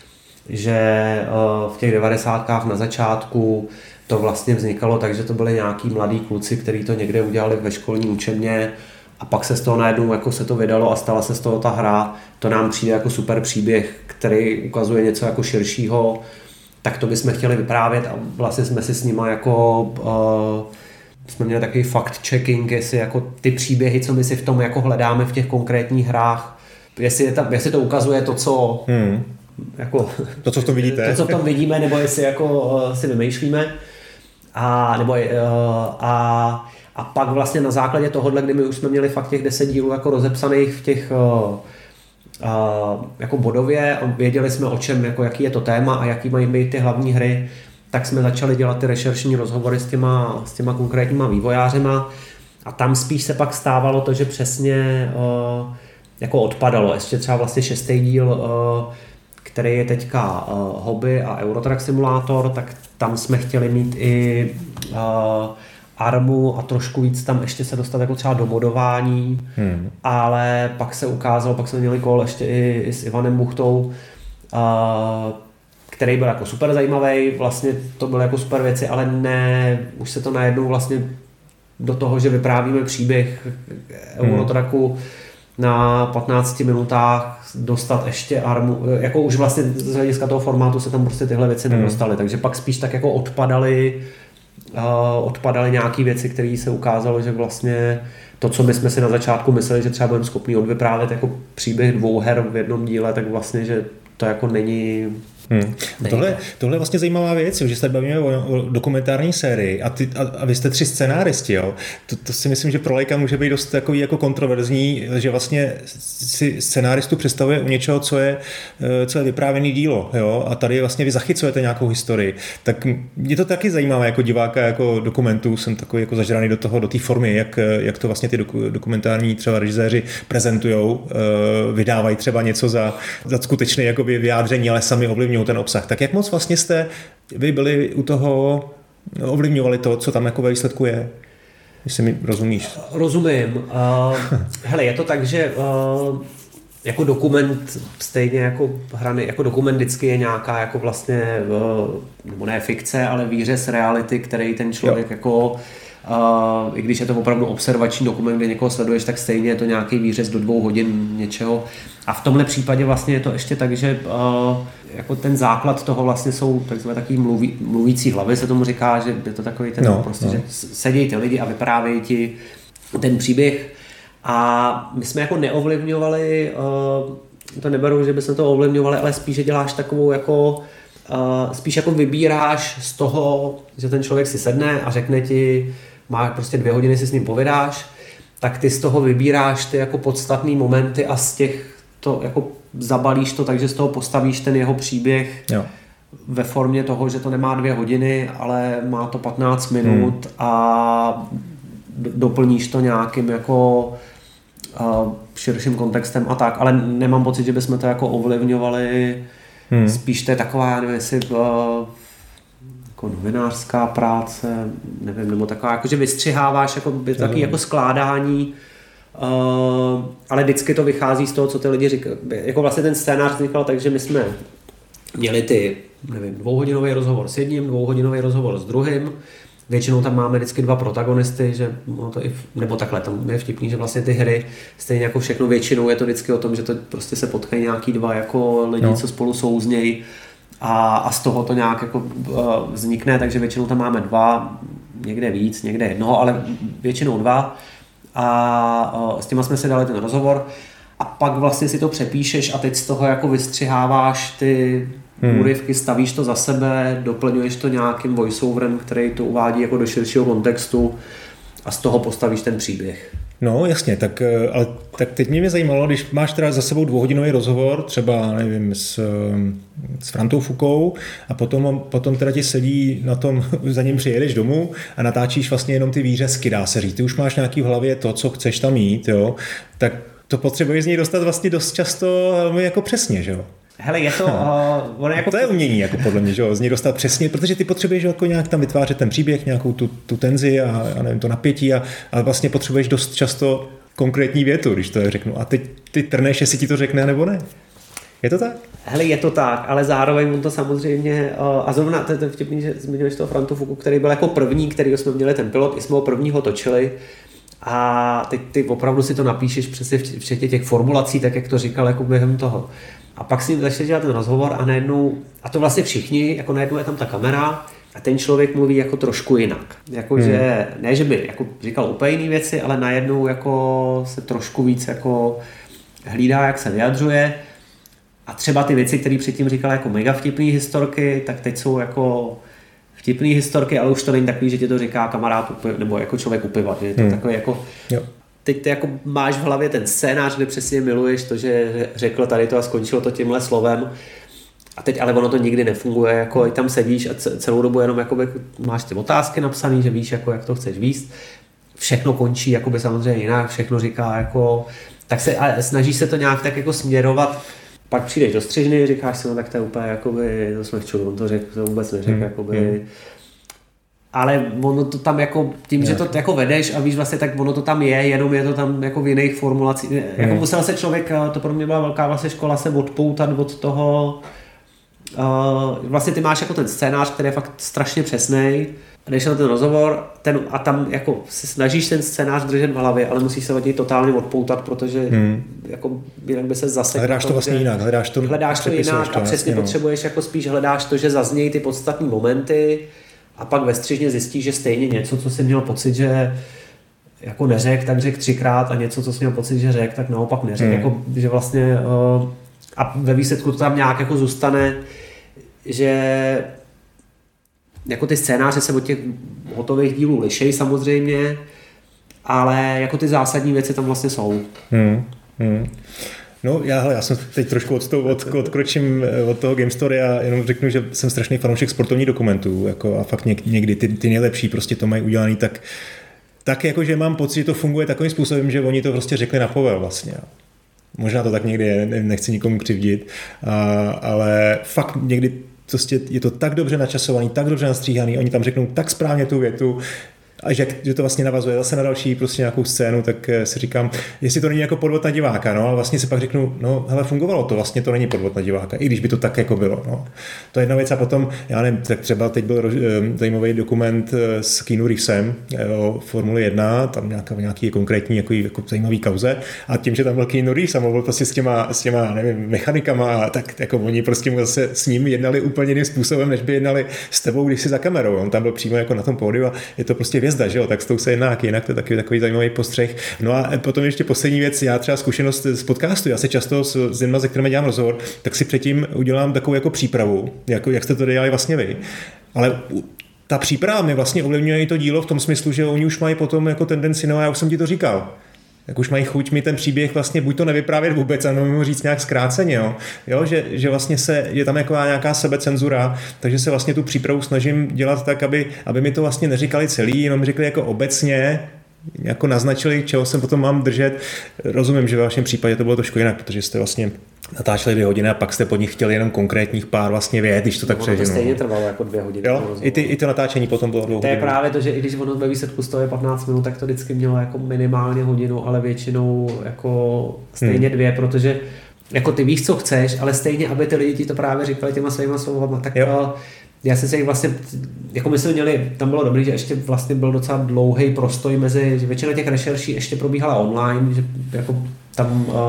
že v těch devadesátkách na začátku to vlastně vznikalo, takže to byly nějaký mladí kluci, kteří to někde udělali ve školní učebně a pak se z toho najednou jako se to vydalo a stala se z toho ta hra. To nám přijde jako super příběh, který ukazuje něco jako širšího, tak to bychom chtěli vyprávět a vlastně jsme si s nima jako uh, jsme měli takový fact-checking, jestli jako ty příběhy, co my si v tom jako hledáme v těch konkrétních hrách, jestli, je ta, jestli to ukazuje to, co hmm. jako, to, co v tom vidíte. To, co v tom vidíme, nebo jestli jako uh, si vymýšlíme. A, nebo, uh, a, a pak vlastně na základě tohohle, kdy my už jsme měli fakt těch deset dílů jako rozepsaných v těch uh, Uh, jako bodově a věděli jsme o čem, jako jaký je to téma a jaký mají být ty hlavní hry, tak jsme začali dělat ty rešeršní rozhovory s těma, s těma konkrétníma vývojářema a tam spíš se pak stávalo to, že přesně uh, jako odpadalo. Ještě třeba vlastně šestý díl, uh, který je teďka uh, Hobby a Eurotrack Simulator, tak tam jsme chtěli mít i uh, armu a trošku víc tam ještě se dostat jako třeba do modování, hmm. ale pak se ukázalo, pak jsme měli kol ještě i, i s Ivanem Buchtou, uh, který byl jako super zajímavý, vlastně to byly jako super věci, ale ne, už se to najednou vlastně do toho, že vyprávíme příběh Eurotracku, na patnácti minutách dostat ještě armu, jako už vlastně z hlediska toho formátu se tam prostě tyhle věci hmm. nedostaly, takže pak spíš tak jako odpadaly, uh, odpadaly nějaký věci, které se ukázalo, že vlastně to, co my jsme si na začátku mysleli, že třeba budeme schopni odvyprávět jako příběh dvou her v jednom díle, tak vlastně, že to jako není... Hmm. Tohle, tohle je vlastně zajímavá věc, že se tady bavíme o, o dokumentární sérii a, ty, a, a vy jste tři scenáristi, jo? To, to si myslím, že pro laika může být dost takový jako kontroverzní, že vlastně si scenáristu představuje u něčeho, co je, co je vyprávěný dílo, jo? A tady vlastně vy zachycujete nějakou historii. Tak mě to taky zajímavé jako diváka, jako dokumentů, jsem takový jako zažraný do toho, do té formy, jak, jak to vlastně ty doku, dokumentární třeba režiséři prezentujou, vydávají třeba něco za, za skutečné jakoby vyjádření, ale sami ovlivňují ten obsah. Tak jak moc vlastně jste vy byli u toho, ovlivňovali to, co tam jako ve výsledku je? Jestli mi rozumíš. Rozumím. Uh, hele, je to tak, že uh, jako dokument stejně jako hrany, jako dokument vždycky je nějaká jako vlastně, uh, nebo ne fikce, ale výřez reality, který ten člověk jo. jako Uh, i když je to opravdu observační dokument, kde někoho sleduješ, tak stejně je to nějaký výřez do dvou hodin něčeho. A v tomhle případě vlastně je to ještě tak, že uh, jako ten základ toho vlastně jsou takzvané takový mluví, mluvící hlavy, se tomu říká, že je to takový ten no, prostě, no. že sedí ty lidi a vyprávějí ti ten příběh. A my jsme jako neovlivňovali, uh, to neberu, že bychom to ovlivňovali, ale spíš, že děláš takovou jako Uh, spíš jako vybíráš z toho, že ten člověk si sedne a řekne ti, má prostě dvě hodiny si s ním povídáš, tak ty z toho vybíráš ty jako podstatný momenty a z těch to jako zabalíš to, takže z toho postavíš ten jeho příběh jo. ve formě toho, že to nemá dvě hodiny, ale má to patnáct minut hmm. a d- doplníš to nějakým jako uh, širším kontextem a tak, ale nemám pocit, že bychom to jako ovlivňovali. Hmm. Spíš to je taková, já nevím, jestli uh, jako novinářská práce, nevím, nebo taková, jakože vystřiháváš, jako, by taky jako skládání, uh, ale vždycky to vychází z toho, co ty lidi říkají. Jako vlastně ten scénář vznikal tak, že my jsme měli ty, nevím, dvouhodinový rozhovor s jedním, dvouhodinový rozhovor s druhým, většinou tam máme vždycky dva protagonisty, že no to i, nebo takhle, tam je vtipný, že vlastně ty hry, stejně jako všechno většinou je to vždycky o tom, že to prostě se potkají nějaký dva jako lidi, no. co spolu souznějí a, a z toho to nějak jako uh, vznikne, takže většinou tam máme dva, někde víc, někde jednoho, ale většinou dva a uh, s těma jsme si dali ten rozhovor a pak vlastně si to přepíšeš a teď z toho jako vystřiháváš ty Hmm. úryvky, stavíš to za sebe, doplňuješ to nějakým voiceoverem, který to uvádí jako do širšího kontextu a z toho postavíš ten příběh. No jasně, tak, ale, tak teď mě zajímalo, když máš teda za sebou dvouhodinový rozhovor, třeba nevím, s, s Frantou Fukou a potom, potom teda ti sedí na tom, za ním přijedeš domů a natáčíš vlastně jenom ty výřezky, dá se říct. Ty už máš nějaký v hlavě to, co chceš tam mít, jo, tak to potřebuješ z něj dostat vlastně dost často velmi jako přesně, že jo? Hele, je to... Uh, jako... To je umění, jako podle mě, že jo, z něj dostat přesně, protože ty potřebuješ jako nějak tam vytvářet ten příběh, nějakou tu, tu tenzi a, a nevím, to napětí a, a vlastně potřebuješ dost často konkrétní větu, když to řeknu. A teď ty trneš, jestli ti to řekne nebo ne. Je to tak? Hele, je to tak, ale zároveň on to samozřejmě, uh, a zrovna to je vtipný, že zmiňuješ toho Frantu Fuku, který byl jako první, který jsme měli ten pilot, i jsme ho prvního točili, a teď ty opravdu si to napíšeš přesně včetně těch formulací, tak jak to říkal jako během toho. A pak si začali dělat ten rozhovor a najednou, a to vlastně všichni, jako najednou je tam ta kamera a ten člověk mluví jako trošku jinak. Jakože, hmm. ne, že by jako říkal úplně jiné věci, ale najednou jako se trošku víc jako hlídá, jak se vyjadřuje. A třeba ty věci, které předtím říkal jako mega vtipný historky, tak teď jsou jako vtipný historky, ale už to není takový, že ti to říká kamarád nebo jako člověk u piva. Je to hmm. takový jako... Jo. Teď ty jako máš v hlavě ten scénář, kde přesně miluješ to, že řekl tady to a skončilo to tímhle slovem. A teď ale ono to nikdy nefunguje, jako i tam sedíš a celou dobu jenom jakoby máš ty otázky napsané, že víš, jako, jak to chceš víct. Všechno končí jakoby samozřejmě jinak, všechno říká jako... Tak se, a snažíš se to nějak tak jako směrovat. Pak přijdeš do střižny, říkáš si, no tak to je úplně jakoby, to jsme včuli, on to řekl, to vůbec neřekl, hmm. jakoby... Hmm. Ale ono to tam jako, tím, je. že to jako vedeš a víš vlastně, tak ono to tam je, jenom je to tam jako v jiných formulacích. Hmm. Jako musel se člověk, to pro mě byla velká vlastně škola, se odpoutat od toho, vlastně ty máš jako ten scénář, který je fakt strašně přesnej, jdeš na ten rozhovor ten, a tam jako se snažíš ten scénář držet v hlavě, ale musíš se od něj totálně odpoutat, protože hmm. jako jinak by se zase... Hledáš to vlastně jinak, hledáš to, hledáš to jinak to, a přesně no. potřebuješ jako spíš hledáš to, že zaznějí ty podstatné momenty a pak ve střižně zjistíš, že stejně něco, co jsi měl pocit, že jako neřek, tak řek třikrát a něco, co jsi měl pocit, že řek, tak naopak neřek. Hmm. Jako, že vlastně uh, a ve výsledku to tam nějak jako zůstane, že jako ty scénáře se od těch hotových dílů lišejí samozřejmě, ale jako ty zásadní věci tam vlastně jsou. Hmm. Hmm. No já, hele, já jsem teď trošku od toho, od, odkročím od toho Game Story a jenom řeknu, že jsem strašný fanoušek sportovních dokumentů jako a fakt někdy ty, ty nejlepší prostě to mají udělaný tak, tak jako, že mám pocit, že to funguje takovým způsobem, že oni to prostě řekli na povel vlastně. Možná to tak někdy je, nechci nikomu křivdit, a, ale fakt někdy prostě je to tak dobře načasovaný, tak dobře nastříhaný, oni tam řeknou tak správně tu větu, a že, že to vlastně navazuje zase na další prostě nějakou scénu, tak si říkám, jestli to není jako podvod na diváka, no, ale vlastně si pak řeknu, no, hele, fungovalo to, vlastně to není podvod na diváka, i když by to tak jako bylo, no. To je jedna věc a potom, já nevím, tak třeba teď byl zajímavý dokument s Keanu Reevesem o Formuli jedna, tam nějaká, nějaký konkrétní jako, jako zajímavý kauze a tím, že tam byl Keanu Reeves a mluvil prostě s těma, s těma, nevím, mechanikama, tak jako oni prostě zase s ním jednali úplně jiným způsobem, než by jednali s tebou, když si za kamerou, on tam byl přímo jako na tom pódiu a je to prostě hvězda, že jo, tak s tou se jedná jinak, to je taky takový zajímavý postřeh. No a potom ještě poslední věc, já třeba zkušenost z podcastu, já se často s, s lidmi, se kterými dělám rozhovor, tak si předtím udělám takovou jako přípravu, jako, jak jste to dělali vlastně vy. Ale ta příprava mi vlastně ovlivňuje i to dílo v tom smyslu, že oni už mají potom jako tendenci, no já už jsem ti to říkal, jak už mají chuť mi ten příběh vlastně buď to nevyprávět vůbec, a mu říct nějak zkráceně, jo? Jo, že, že vlastně se, je tam jako nějaká sebecenzura, takže se vlastně tu přípravu snažím dělat tak, aby, aby mi to vlastně neříkali celý, jenom řekli jako obecně, jako naznačili, čeho jsem potom mám držet. Rozumím, že ve vašem případě to bylo trošku jinak, protože jste vlastně natáčeli dvě hodiny a pak jste po nich chtěli jenom konkrétních pár vlastně vět, když to tak přeženu. To stejně trvalo jako dvě hodiny. Jo? I, ty, I to natáčení potom bylo dvou To je hodin. právě to, že i když ono ve výsledku stojí patnáct minut, tak to vždycky mělo jako minimálně hodinu, ale většinou jako stejně hmm. dvě, protože jako ty víš, co chceš, ale stejně, aby ty lidi ti to právě říkali těma svýma slovama, tak jo. Já jsem se jich vlastně, jako my jsme měli, tam bylo dobrý, že ještě vlastně byl docela dlouhý prostoj mezi, že většina těch rešerší ještě probíhala online, že jako tam uh,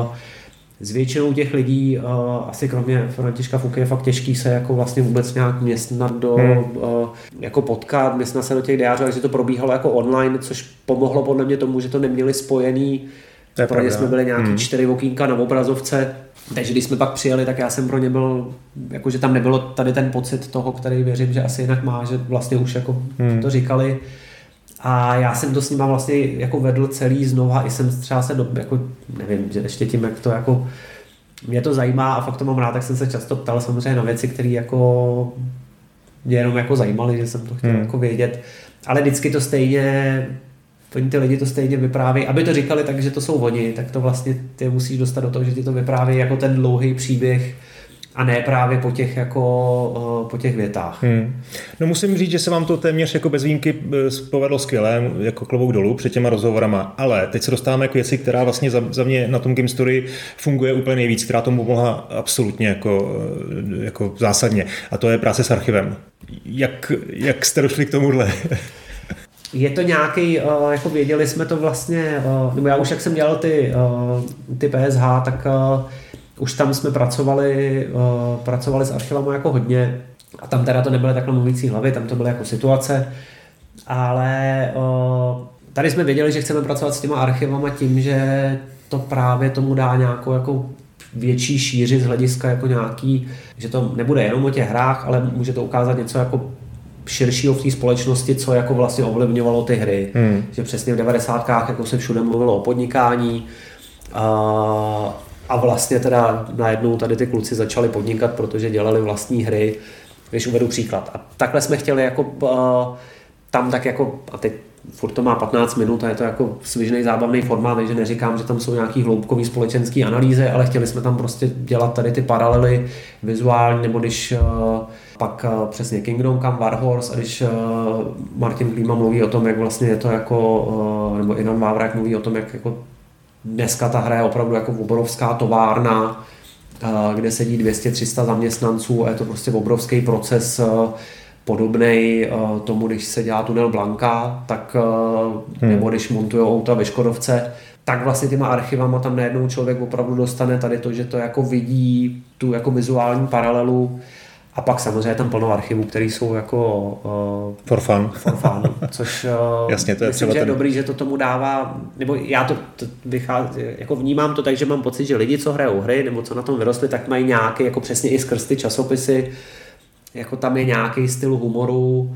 s většinou těch lidí, uh, asi kromě Františka Fuky je fakt těžký se jako vlastně vůbec nějak městnat do, hmm. uh, jako potkat, městnat se do těch diářů, takže to probíhalo jako online, což pomohlo podle mě tomu, že to neměli spojený, protože jsme byli nějaký hmm. čtyři okýnka na obrazovce. Takže když jsme pak přijeli, tak já jsem pro ně byl, jakože tam nebylo tady ten pocit toho, který věřím, že asi jinak má, že vlastně už jako hmm. to říkali. A já jsem to s nima vlastně jako vedl celý znova, i jsem třeba se, do, jako nevím, že ještě tím, jak to jako, mě to zajímá a fakt to mám rád, tak jsem se často ptal samozřejmě na věci, které jako mě jenom jako zajímaly, že jsem to chtěl hmm. jako vědět. Ale vždycky to stejně, oni ty lidi to stejně vypráví, aby to říkali tak, že to jsou oni, tak to vlastně ty musíš dostat do toho, že ti to vypráví jako ten dlouhý příběh a ne právě po těch, jako, po těch větách. Hmm. No musím říct, že se vám to téměř jako bez výjimky povedlo skvěle, jako klobouk dolů před těma rozhovorama, ale teď se dostáváme k věci, která vlastně za, za mě na tom Game Story funguje úplně nejvíc, která tomu pomohla absolutně jako, jako zásadně, a to je práce s archivem. Jak, jak jste došli k tomuhle? Je to nějaký, jako věděli jsme to vlastně, nebo já už jak jsem dělal ty, ty P S H, tak už tam jsme pracovali, pracovali s archivama jako hodně a tam teda to nebyly takhle mluvící hlavy, tam to byly jako situace, ale tady jsme věděli, že chceme pracovat s těma archivama tím, že to právě tomu dá nějakou jako větší šíři z hlediska jako nějaký, že to nebude jenom o těch hrách, ale může to ukázat něco jako širšího v té společnosti, co jako vlastně ovlivňovalo ty hry. Hmm. Že přesně v devadesátkách jako se všude mluvilo o podnikání a, a vlastně teda najednou tady ty kluci začali podnikat, protože dělali vlastní hry. Když uvedu příklad. A takhle jsme chtěli jako a, tam tak jako, a teď furt to má patnáct minut a je to jako svižnej zábavný formát, takže neříkám, že tam jsou nějaký hloubkový společenský analýzy, ale chtěli jsme tam prostě dělat tady ty paralely vizuální, nebo když uh, pak uh, přesně Kingdom Come, Warhorse, a když uh, Martin Klíma mluví o tom, jak vlastně je to jako, uh, nebo Ivan Vávrak mluví o tom, jak jako dneska ta hra je opravdu jako obrovská továrna kde sedí dvě stě tři sta zaměstnanců a je to prostě obrovský proces podobnej tomu, když se dělá tunel Blanka, tak, hmm. nebo když montují auta ve Škodovce, tak vlastně těma archivama tam najednou člověk opravdu dostane tady to, že to jako vidí tu jako vizuální paralelu. A pak samozřejmě tam plno archivů, které jsou jako uh, for fun, for fun což uh, jasně, to je myslím, že je ten... dobrý, že to tomu dává, nebo já to, to vychází, jako vnímám to tak, že mám pocit, že lidi, co hrajou hry, nebo co na tom vyrostli, tak mají nějaký, jako přesně i skrz ty časopisy, jako tam je nějaký styl humoru,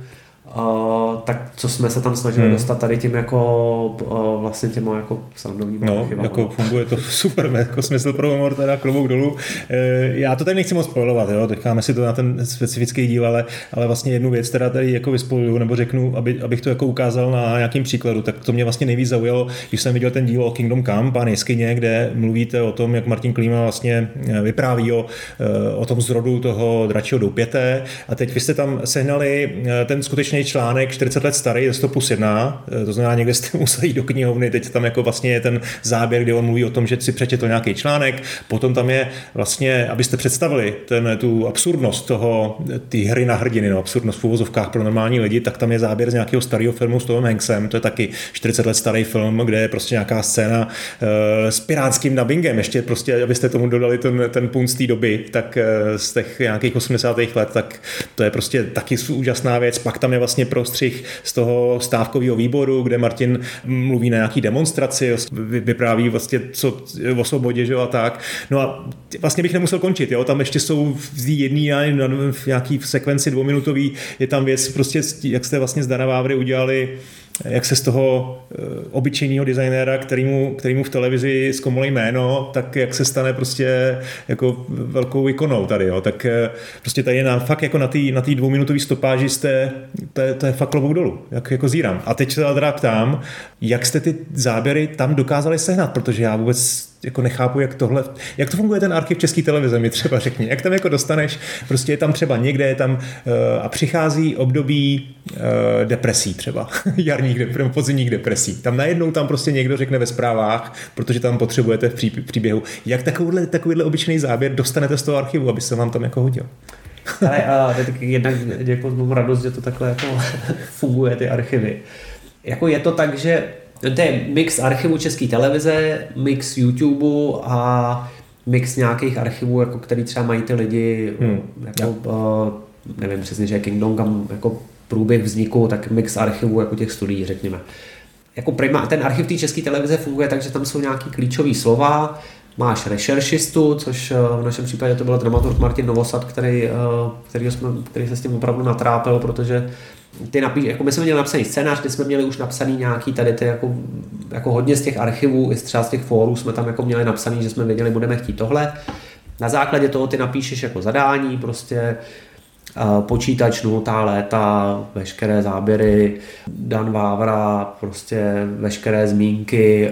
Uh, tak co jsme se tam snažili hmm. dostat tady tím jako uh, vlastně těma jako srandovníma no, archivama. jako funguje to super, jako smysl pro humor, teda klobouk dolů. E, já to tady nechci moc spoilovat, jo, decháme si to na ten specifický díl, ale, ale vlastně jednu věc teda tady jako vyspojuju, nebo řeknu, aby, abych to jako ukázal na nějakým příkladu, tak to mě vlastně nejvíc zaujalo, když jsem viděl ten díl o Kingdom Come, Pán jeskyně, kde mluvíte o tom, jak Martin Klíma vlastně vypráví o, o tom zrodu toho dračího doupěte a teď vy jste tam sehnali ten skutečný článek čtyřicet let starý, je sto plus jedna, to znamená, někde jste museli jít do knihovny, teď tam jako vlastně je ten záběr, kde on mluví o tom, že si přečetl nějaký článek, potom tam je vlastně, abyste představili ten, tu absurdnost toho, ty hry na hrdiny, no, absurdnost v uvozovkách pro normální lidi, tak tam je záběr z nějakého starého filmu s Tomem Hanksem, to je taky čtyřicet let starý film, kde je prostě nějaká scéna uh, s pirátským dubbingem, ještě prostě, abyste tomu dodali ten, ten punt z té doby, tak uh, z těch nějakých osmdesátých let, tak to je prostě taky úžasná věc, pak tam je vlastně prostřih z toho stávkového výboru, kde Martin mluví na nějaký demonstraci, vypráví vlastně co o svobodě, že a tak. No a vlastně bych nemusel končit, jo, tam ještě jsou v jedný, v nějaký sekvenci dvouminutový, je tam věc prostě, jak jste vlastně z Dana Vávry udělali, jak se z toho obyčejného designéra, kterýmu, kterýmu v televizi zkomolí jméno, tak jak se stane prostě jako velkou ikonou tady, jo. Tak prostě tady je na, fakt jako na té na té dvouminutové stopáži jste, to je, to je fakt klobouk dolů, jak jako zírám. A teď se teda ptám, jak jste ty záběry tam dokázali sehnat, protože já vůbec jako nechápu, jak tohle, jak to funguje ten archiv České televize, mi třeba řekni, jak tam jako dostaneš, prostě je tam třeba někde, je tam uh, a přichází období uh, depresí třeba, jarních depresí, podzimních depresí. Tam najednou tam prostě někdo řekne ve zprávách, protože tam potřebujete v pří, příběhu. Jak takovýhle, takovýhle obyčejný záběr dostanete z toho archivu, aby se vám tam jako hodil? Ale uh, tak jednak jako mám radost, že to takhle jako funguje, ty archivy. Jako je to tak, že to je mix archivu České televize, mix YouTube a mix nějakých archivů, jako který třeba mají ty lidi, hmm. jako, uh, nevím přesně, že je Kingdom Come, jako průběh vzniku, tak mix archivů jako těch studií, řekněme. Jako prima, ten archiv té České televize funguje tak, že tam jsou nějaký klíčové slova, máš rešeršistu, což v našem případě to byl dramaturg Martin Novosad, který, který, jsme, který se s tím opravdu natrápil, protože ty napíš, jako my jsme měli napsaný scénář, kde jsme měli už napsaný nějaký tady ty jako, jako hodně z těch archivů, i třeba z těch fórů jsme tam jako měli napsaný, že jsme věděli, budeme chtít tohle. Na základě toho ty napíšeš jako zadání, prostě uh, počítač, nultá léta, veškeré záběry, Dan Vávra, prostě veškeré zmínky,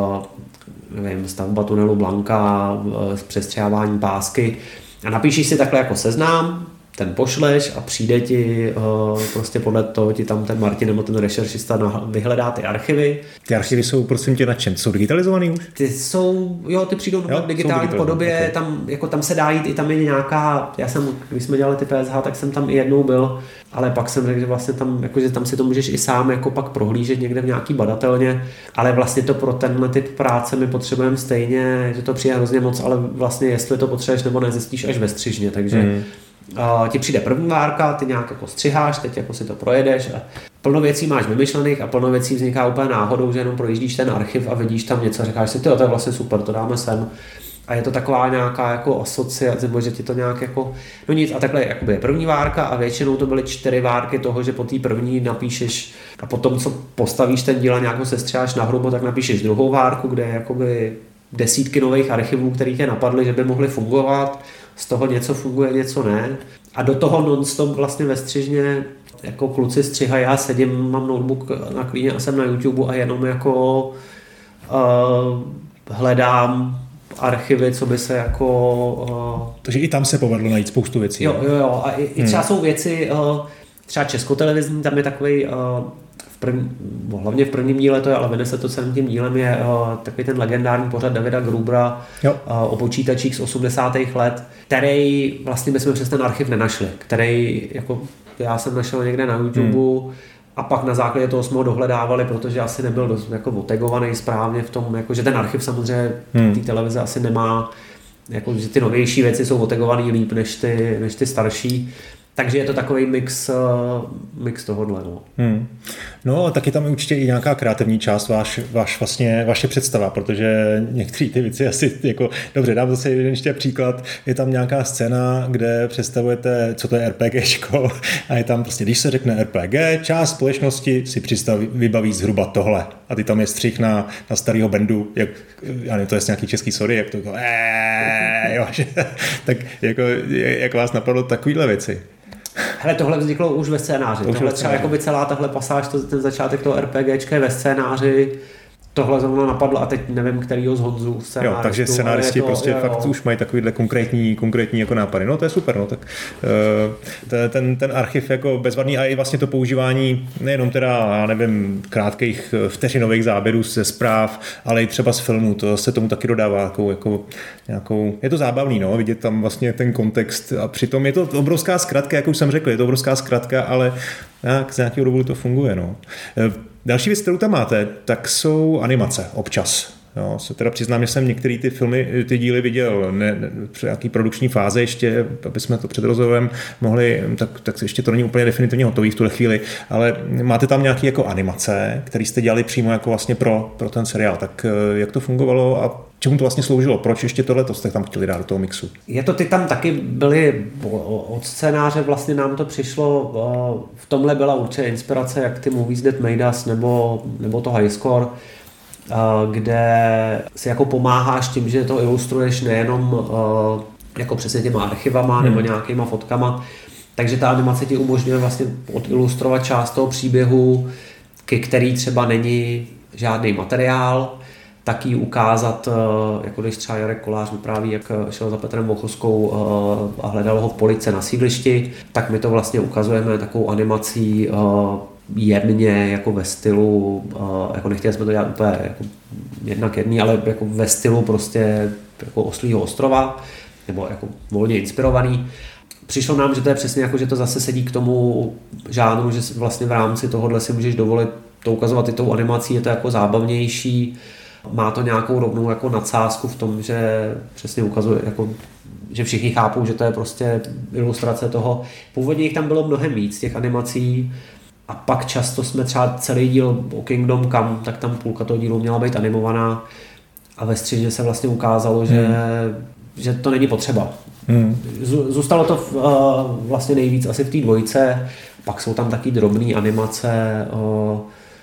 uh, nevím, stavba tunelu Blanka, uh, přestřávání pásky a napíšeš si takhle jako seznám, ten pošleš a přijde ti uh, prostě podle toho ti tam ten Martin nebo ten rešeršista vyhledá ty archivy. Ty archivy jsou prosím tě na čem? Jsou digitalizovaný už? Ty jsou, jo, ty přijdou v digitální podobě, okay. tam, jako tam se dá jít, i tam je nějaká, já jsem, když jsme dělali ty P S H, tak jsem tam i jednou byl, ale pak jsem řekl, že vlastně tam, jako, že tam si to můžeš i sám jako pak prohlížet někde v nějaký badatelně, ale vlastně to pro tenhle typ práce my potřebujeme stejně, že to přijde hrozně moc, ale vlastně jestli to potřebuješ nebo nezjistíš až ve střižně, takže hmm. Uh, ti přijde první várka, ty nějak jako střiháš, teď jako si to projedeš a plno věcí máš vymyšlených a plno věcí vzniká úplně náhodou, že jenom projíždíš ten archiv a vidíš tam něco a říkáš si, tyjo, to je vlastně super, to dáme sem. A je to taková nějaká jako asociace, nebo že ti to nějak jako, no nic a takhle jakoby je první várka a většinou to byly čtyři várky toho, že po té první napíšeš a potom, co postavíš ten díl a nějak ho sestřiháš na hrubo, tak napíšeš druhou várku, kde je jakoby desítky nových archivů, které tě napadly, že by mohly fungovat. Z toho něco funguje, něco ne. A do toho non-stop vlastně ve střižně jako kluci střihají, já sedím, mám notebook na klíně a jsem na YouTube a jenom jako uh, hledám archivy, co by se jako... Uh... Takže i tam se povedlo najít spoustu věcí. Jo, jo, jo. A i, i třeba hmm. jsou věci, uh, třeba českotelevizní, tam je takový uh, v první, hlavně v prvním díle to je, ale vede se to celým tím dílem, je uh, takový ten legendární pořad Davida Grubera uh, o počítačích z osmdesátých let, který vlastně my jsme přes ten archiv nenašli, který jako já jsem našel někde na YouTube hmm. a pak na základě toho jsme ho dohledávali, protože asi nebyl dost jako otegovaný správně v tom, jako, že ten archiv samozřejmě hmm. té televize asi nemá, jako, že ty novější věci jsou otegovaný líp než ty, než ty starší. Takže je to takový mix, mix tohohle. No. Hmm. No, taky tam je určitě i nějaká kreativní část, váš, váš vlastně, vaše představa, protože některé ty věci asi, jako, dobře, dám zase jeden ještě příklad, je tam nějaká scéna, kde představujete, co to je RPGčko a je tam prostě, když se řekne R P G, část společnosti si představí, vybaví zhruba tohle. A ty tam je střih na, na starého bandu, jak, já nevím, to je nějaký český sorry, jak to jako, eee, jo, že, tak jako, jak vás napadlo takovýhle věci? Hele, tohle vzniklo už ve scénáři. Už tohle třeba jakoby celá tahle pasáž, to, ten začátek toho RPGčka je ve scénáři. Tohle zrovna napadlo a teď nevím, kterýho z Honzů scénářistů. Jo, takže scénáristi to, prostě jo, fakt jo. už mají takovýhle konkrétní, konkrétní jako nápady. No to je super, no tak uh, ten, ten archiv jako bezvadný a i vlastně to používání nejenom teda, já nevím, krátkých vteřinových záběrů ze zpráv, ale i třeba z filmů, to se tomu taky dodává jako, jako nějakou, je to zábavný, no, vidět tam vlastně ten kontext a přitom je to obrovská zkratka, jak už jsem řekl, je to obrovská zkratka, ale jak z nějakého důvodu to funguje, no. Další věc, kterou tam máte, tak jsou animace občas. Jo, se teda přiznám, že jsem některé ty filmy, ty díly viděl ne, ne, při nějaký produkční fáze ještě, aby jsme to před rozhovorem mohli, tak, tak ještě to není úplně definitivně hotový v tuhle chvíli, ale máte tam nějaké jako animace, které jste dělali přímo jako vlastně pro, pro ten seriál. Tak jak to fungovalo a čemu to vlastně sloužilo? Proč ještě tohle jste tam chtěli dát do toho mixu? Je to, ty tam taky byly od scénáře, vlastně nám to přišlo, v tomhle byla určitě inspirace, jak ty Movies That Made Us nebo, nebo to High Score, kde si jako pomáháš tím, že to ilustruješ nejenom jako přesně těma archivama hmm. nebo nějakýma fotkama, takže ta animace ti umožňuje vlastně odilustrovat část toho příběhu, ke který třeba není žádný materiál, tak ji ukázat, jako když třeba Jarek Kolář vypráví, jak šel za Petrem Vochoskou a hledal ho v police na sídlišti, tak my to vlastně ukazujeme takovou animací jemně, jako ve stylu, jako nechtěli jsme to dělat úplně jako jednak jedný, ale jako ve stylu prostě jako Oslího ostrova, nebo jako volně inspirovaný. Přišlo nám, že to je přesně jako, že to zase sedí k tomu žánru, že vlastně v rámci tohohle si můžeš dovolit to ukazovat i tou animací, je to jako zábavnější, má to nějakou rovnou jako nadsázku v tom, že přesně ukazuje, jako, že všichni chápou, že to je prostě ilustrace toho. Původně jich tam bylo mnohem víc, těch animací, a pak často jsme třeba celý díl o Kingdom Come, tak tam půlka toho dílu měla být animovaná a ve středě se vlastně ukázalo, že, hmm. že to není potřeba. Hmm. Zůstalo to uh, vlastně nejvíc asi v té dvojce, pak jsou tam taky drobné animace uh,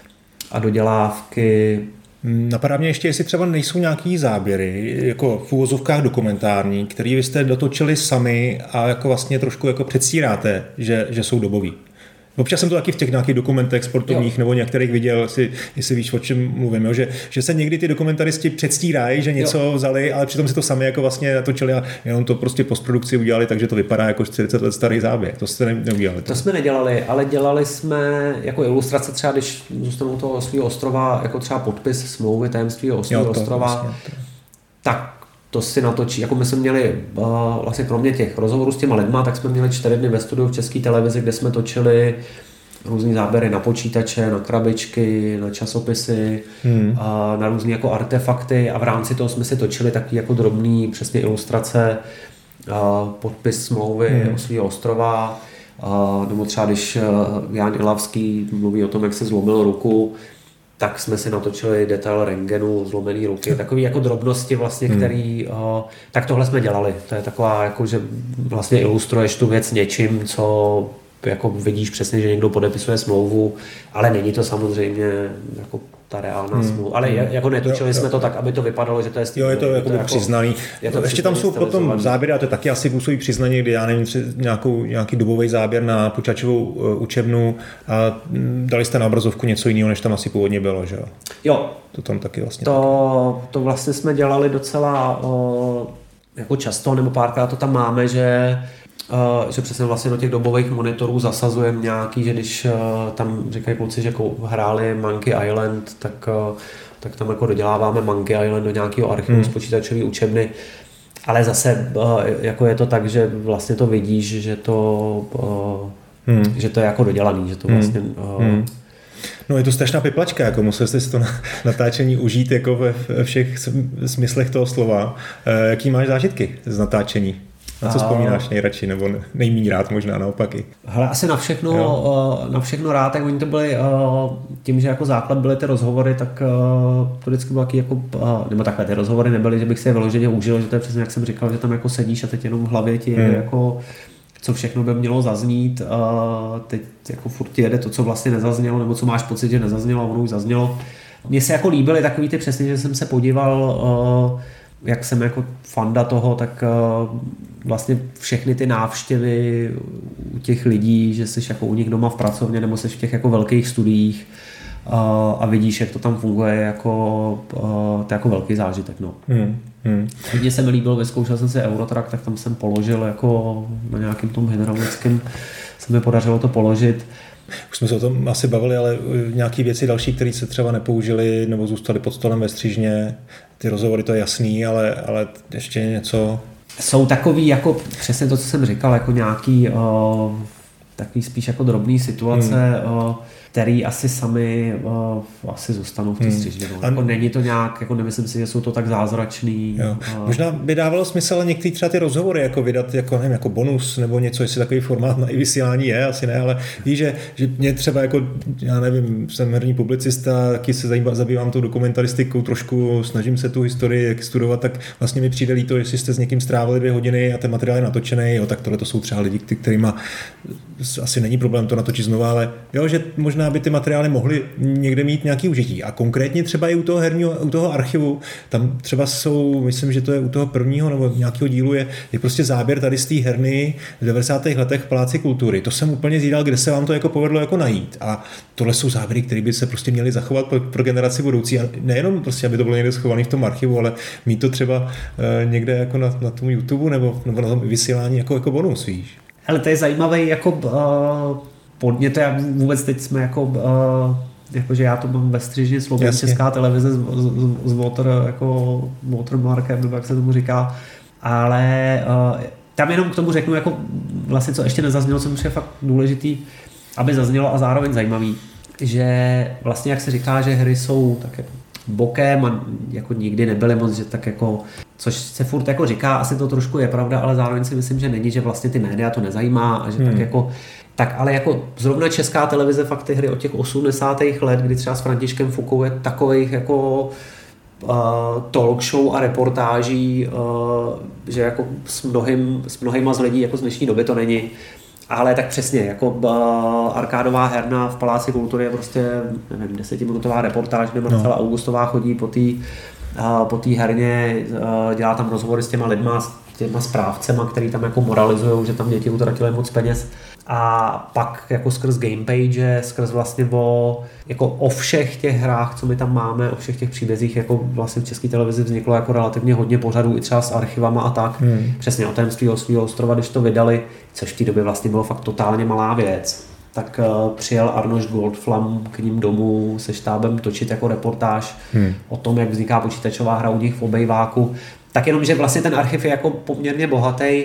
a dodělávky. Napadá mě ještě, jestli třeba nejsou nějaký záběry, jako v úvozovkách dokumentární, který vy jste dotočili sami a jako vlastně trošku jako předstíráte, že, že jsou dobový. Občas jsem to taky v těch nějakých dokumentech sportovních jo. nebo některých viděl, jestli, jestli víš, o čem mluvím, jo? Že, že se někdy ty dokumentaristi předstírají, že něco jo. vzali, ale přitom si to sami jako vlastně natočili a jenom to prostě postprodukci udělali, takže to vypadá jako čtyřicet let starý záběr. To jste neudělali. To jsme nedělali, ale dělali jsme jako ilustrace třeba, když zůstanou toho Oslího ostrova, jako třeba podpis smlouvy tajemství Oslího ostrova, vlastně, to. tak to si natočí, jako my jsme měli uh, vlastně kromě těch rozhovorů s těma lidma, tak jsme měli čtyři dny ve studiu v České televizi, kde jsme točili různý záběry na počítače, na krabičky, na časopisy, hmm. a na různý jako artefakty a v rámci toho jsme si točili taky jako drobný přesně ilustrace, uh, podpis smlouvy hmm. Oslího ostrova, uh, nebo třeba když uh, Jan Ilavský mluví o tom, jak se zlomil ruku, tak jsme si natočili detail rentgenu, zlomený ruky, takové jako drobnosti vlastně, hmm. který, uh, tak tohle jsme dělali. To je taková, jako, že vlastně ilustruješ tu věc něčím, co jako vidíš přesně, že někdo podepisuje smlouvu, ale není to samozřejmě jako ta reálná hmm. smlouva. Ale hmm. jako netočili jo, jsme jo. to tak, aby to vypadalo, že to je jo, je to, je to jako přiznaný. Je to ještě tam jsou potom záběry, a to taky asi působí přiznaní, kdy já nevím, nějakou, nějaký dobový záběr na počítačovou uh, učebnu a dali jste na obrazovku něco jiného, než tam asi původně bylo, že jo? Jo. To tam taky vlastně. To, taky. to vlastně jsme dělali docela uh, jako často, nebo párkrát to tam máme, že Uh, že přesně vlastně do těch dobových monitorů zasazujeme nějaký, že když uh, tam říkají kluci, že jako hráli Monkey Island, tak, uh, tak tam jako doděláváme Monkey Island do nějakého archivu hmm. z počítačové učebny. Ale zase uh, jako je to tak, že vlastně to vidíš, že to, uh, hmm. že to je jako dodělaný, že to vlastně... Uh, hmm. No je to strašná piplačka, jako musel jste si to natáčení užít jako ve všech smyslech toho slova. Uh, jaký máš zážitky z natáčení? Na co vzpomínáš nejradši, nebo nejméně rád možná naopak i? Hele, asi na všechno, jo. na všechno rád, tak oni to byli, tím, že jako základ byly ty rozhovory, tak to vždycky bylo taky jako, nebo takhle ty rozhovory nebyly, že bych si je vyloženě užil, že to je přesně jak jsem říkal, že tam jako sedíš a teď jenom v hlavě ti hmm. jako co všechno by mělo zaznít, teď jako furt ti jede to, co vlastně nezaznělo, nebo co máš pocit, že nezaznělo a ono už zaznělo. Mně se jako líbily takový ty přesně, že jsem se podíval, jak jsem jako fanda toho, tak vlastně všechny ty návštěvy u těch lidí, že jsi jako u nich doma v pracovně nebo jsi v těch jako velkých studiích a vidíš, jak to tam funguje, jako, to je jako velký zážitek. No. Hmm. Hmm. Mně se mi líbilo, vyzkoušel jsem si Eurotrack, tak tam jsem položil jako na nějakým tom hydraulickém, se mi podařilo to položit. Už jsme se o tom asi bavili, ale nějaké věci další, které se třeba nepoužily nebo zůstaly pod stolem ve střižně, ty rozhovory, to je jasný, ale, ale ještě něco... Jsou takový, jako přesně to, co jsem říkal, jako nějaký uh, takový spíš jako drobný situace, hmm. uh, který asi sami uh, asi zůstanou v té hmm. střižně. No. Jako není to nějak, jako nemyslím si, že jsou to tak zázračný. Uh, Možná by dávalo smysl, ale některý třeba ty rozhovory jako vydat jako, nevím, jako bonus nebo něco, jestli takový formát na i vysílání je, asi ne, ale víš, že, že mě třeba jako, já nevím, jsem herní publicista, taky se zajímá, zabývám tou dokumentaristikou, trošku snažím se tu historii jak studovat, tak vlastně mi přijde líto, jestli jste s někým strávili dvě hodiny a ten materiál je natočený, jo, tak tohle to jsou třeba lidi, kterýma asi není problém to natočit znovu, ale jo, že možná by ty materiály mohly někde mít nějaký užití. A konkrétně třeba i u toho herního, u toho archivu, tam třeba jsou, myslím, že to je u toho prvního nebo nějakého dílu je, je prostě záběr tady z té herny v devadesátých letech v Paláci kultury. To jsem úplně zjídal, kde se vám to jako povedlo jako najít. A tohle jsou záběry, které by se prostě měly zachovat pro, pro generaci budoucí. A nejenom prostě, aby to bylo někde schované v tom archivu, ale mít to třeba e, někde jako na, na tom YouTube nebo, nebo na tom vysílání jako, jako bonus, víš. Ale to je zajímavý jako uh, podnět, já vůbec teď jsme jako, uh, jako že já to mám ve střižně slovem Česká televize s, s, s water, jako watermarkem, nebo jak se tomu říká, ale uh, tam jenom k tomu řeknu, jako vlastně co ještě nezaznělo, co mi je fakt důležitý, aby zaznělo a zároveň zajímavý, že vlastně jak se říká, že hry jsou tak jako bokem a jako nikdy nebyly moc, že tak jako, což se furt jako říká, asi to trošku je pravda, ale zároveň si myslím, že není, že vlastně ty média to nezajímá a že hmm. tak jako, tak ale jako zrovna Česká televize fakt ty hry od těch osmdesátých let, kdy třeba s Františkem Fukou je takových jako uh, talk show a reportáží, uh, že jako s mnohým, s mnohýma z lidí jako z dnešní doby to není. Ale tak přesně, jako uh, arkádová herna v Paláci kultury je prostě, nevím, desetiminutová reportáž, kde Marcela no. Augustová chodí po té uh, po té herně, uh, dělá tam rozhovory s těma lidma, s těma správcema, který tam jako moralizujou, že tam děti utratily moc peněz. A pak jako skrz gamepage, skrz vlastně o, jako o všech těch hrách, co my tam máme, o všech těch příbězích, jako vlastně v České televizi vzniklo jako relativně hodně pořadů, i třeba s archivama a tak. Hmm. Přesně o Tajemství svého ostrova, když to vydali, což v té době vlastně bylo fakt totálně malá věc, tak uh, přijel Arnošt Goldflam k ním domů se štábem točit jako reportáž hmm. o tom, jak vzniká počítačová hra u nich v obejváku. Tak jenom, že vlastně ten archiv je jako poměrně bohatý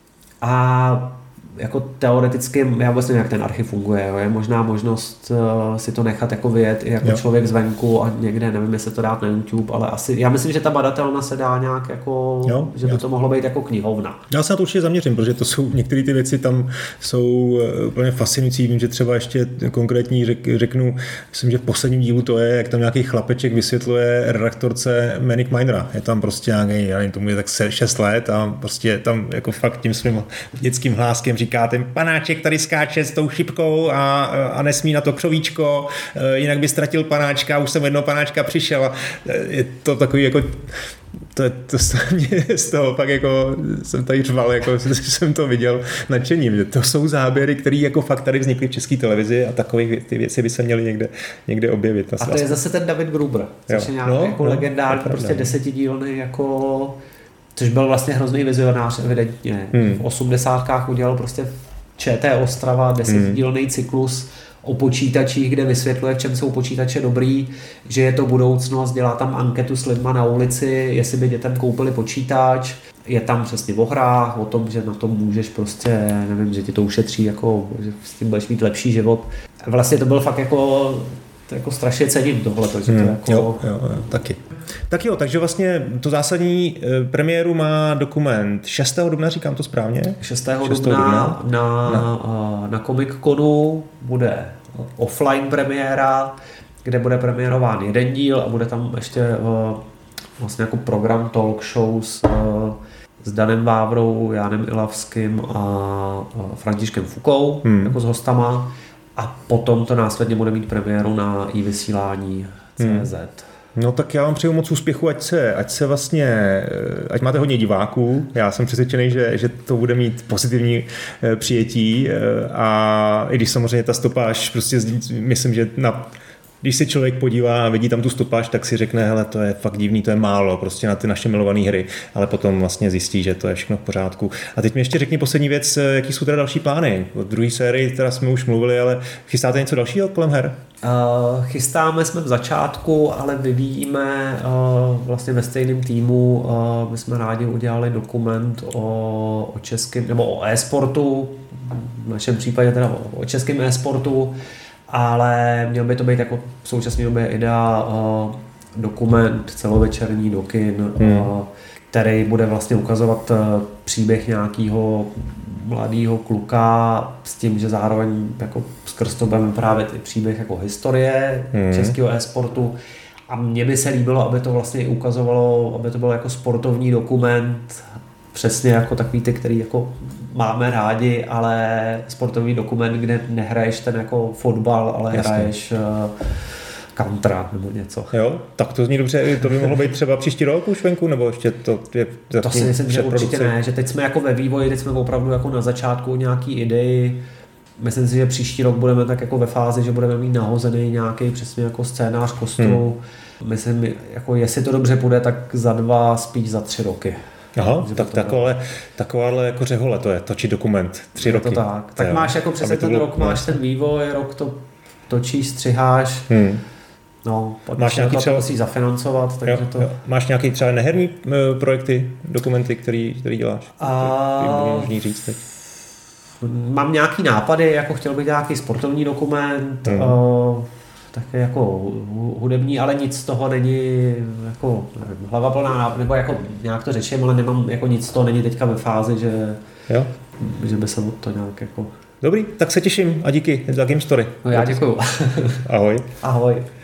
a jako teoreticky, já vůbec nevím, jak ten archiv funguje, jo. Je možná možnost uh, si to nechat jako vyjet i jako jo. člověk zvenku a někde, nevím, jestli to dát na YouTube, ale asi, já myslím, že ta badatelna se dá nějak jako, jo, že by já. to mohlo být jako knihovna. Já se na to určitě zaměřím, protože to jsou, některé ty věci tam jsou úplně fascinující, vím, že třeba ještě konkrétní řek, řeknu, myslím, že v posledním dílu to je, jak tam nějaký chlapeček vysvětluje redaktorce Manic Minera, je tam prostě nějaký, já nevím, tomu je tak šest let a prostě tam jako fakt tím svým dětským hláskem říká, ten panáček tady skáče s tou šipkou a, a nesmí na to křovíčko, jinak by ztratil panáčka, už jsem jednoho panáčka přišel a je to takový jako to, to, to mě z toho pak jako jsem tady řval, jako jsem to viděl nadšením, že to jsou záběry, které jako fakt tady vznikly v České televizi a takové ty věci by se měly někde, někde objevit. A to je zase ten David Gruber, což je nějak no, jako no, legendární, prostě desetidílný jako což byl vlastně hrozný vizionář evidentně. Hmm. V osmdesátkách udělal prostě ČT Ostrava desetidílný hmm. cyklus o počítačích, kde vysvětluje, v čem jsou počítače dobrý, že je to budoucnost, dělá tam anketu s lidma na ulici, jestli by dětem koupili počítač, je tam přesně o hrách, o tom, že na tom můžeš prostě, nevím, že ti to ušetří, jako, že s tím budeš mít lepší život. Vlastně to byl fakt jako, to jako strašně cením tohleto, že to hmm, jako... Jo, jo, jo, taky. Tak jo, takže vlastně to zásadní premiéru má dokument šestého dubna, říkám to správně? šestého dubna na, na, na Comic-Conu bude offline premiéra, kde bude premiérován jeden díl a bude tam ještě vlastně jako program talk show s, s Danem Vávrou, Jánem Ilavským a Františkem Fukou hmm. jako s hostama a potom to následně bude mít premiéru na i vysílání tečka cé zet. Hmm. No tak já vám přeju moc úspěchu, ať se, ať se vlastně, ať máte hodně diváků. Já jsem přesvědčený, že, že to bude mít pozitivní přijetí a i když samozřejmě ta stopáž, prostě myslím, že na, když se člověk podívá a vidí tam tu stopáž, tak si řekne, hele, to je fakt divný, to je málo, prostě na ty naše milované hry, ale potom vlastně zjistí, že to je všechno v pořádku. A teď mi ještě řekni poslední věc, jaký jsou teda další plány? O druhé sérii teda jsme už mluvili, ale chystáte něco dalšího kolem her? Uh, chystáme, jsme v začátku, ale vyvíjíme uh, vlastně ve stejném týmu. Uh, my jsme rádi udělali dokument o, o českém, nebo o e-sportu, v našem případě teda o, o českém e-sportu, ale měl by to být jako v současné době idea uh, dokument celovečerní do kin, hmm. uh, který bude vlastně ukazovat uh, příběh nějakého mladého kluka s tím, že zároveň jako skrz to budeme právě ty příběh jako historie hmm. českého e-sportu a mně by se líbilo, aby to vlastně ukazovalo, aby to byl jako sportovní dokument, přesně jako takový ty, který jako máme rádi, ale sportovní dokument, kde nehraješ ten jako fotbal, ale Jasně. hraješ uh, Contra nebo něco. Jo, tak to zní dobře, to by mohlo být třeba příští rok už venku, nebo ještě to je To si myslím, že určitě ne, že teď jsme jako ve vývoji, teď jsme opravdu jako na začátku nějaký idei. Myslím si, že příští rok budeme tak jako ve fázi, že budeme mít nahozený nějaký přesně jako scénář kostru. Hmm. Myslím, jako jestli to dobře půjde, tak za dva, spíš za tři roky. Aha, tak takováhle, takováhle jako řehole to je, točit dokument, tři je roky. To tak, tak jo. Máš jako přesně ten bylo, rok, máš ten vývoj, rok to točíš, střiháš. Hmm. No, máš nějaký třeba musíš zafinancovat, takže jo, to... Jo. Máš nějaký třeba neherní uh, projekty, dokumenty, který, který děláš? A... To možný říct teď. Mám nějaký nápady, jako chtěl bych nějaký sportovní dokument, hmm. uh, také jako hudební, ale nic z toho není jako hlava plná, nebo jako nějak to řeším, ale nemám jako nic z toho, není teďka ve fázi, že, jo. že by se to nějak jako... Dobrý, tak se těším a díky za Game Story. No já děkuju. Ahoj. Ahoj.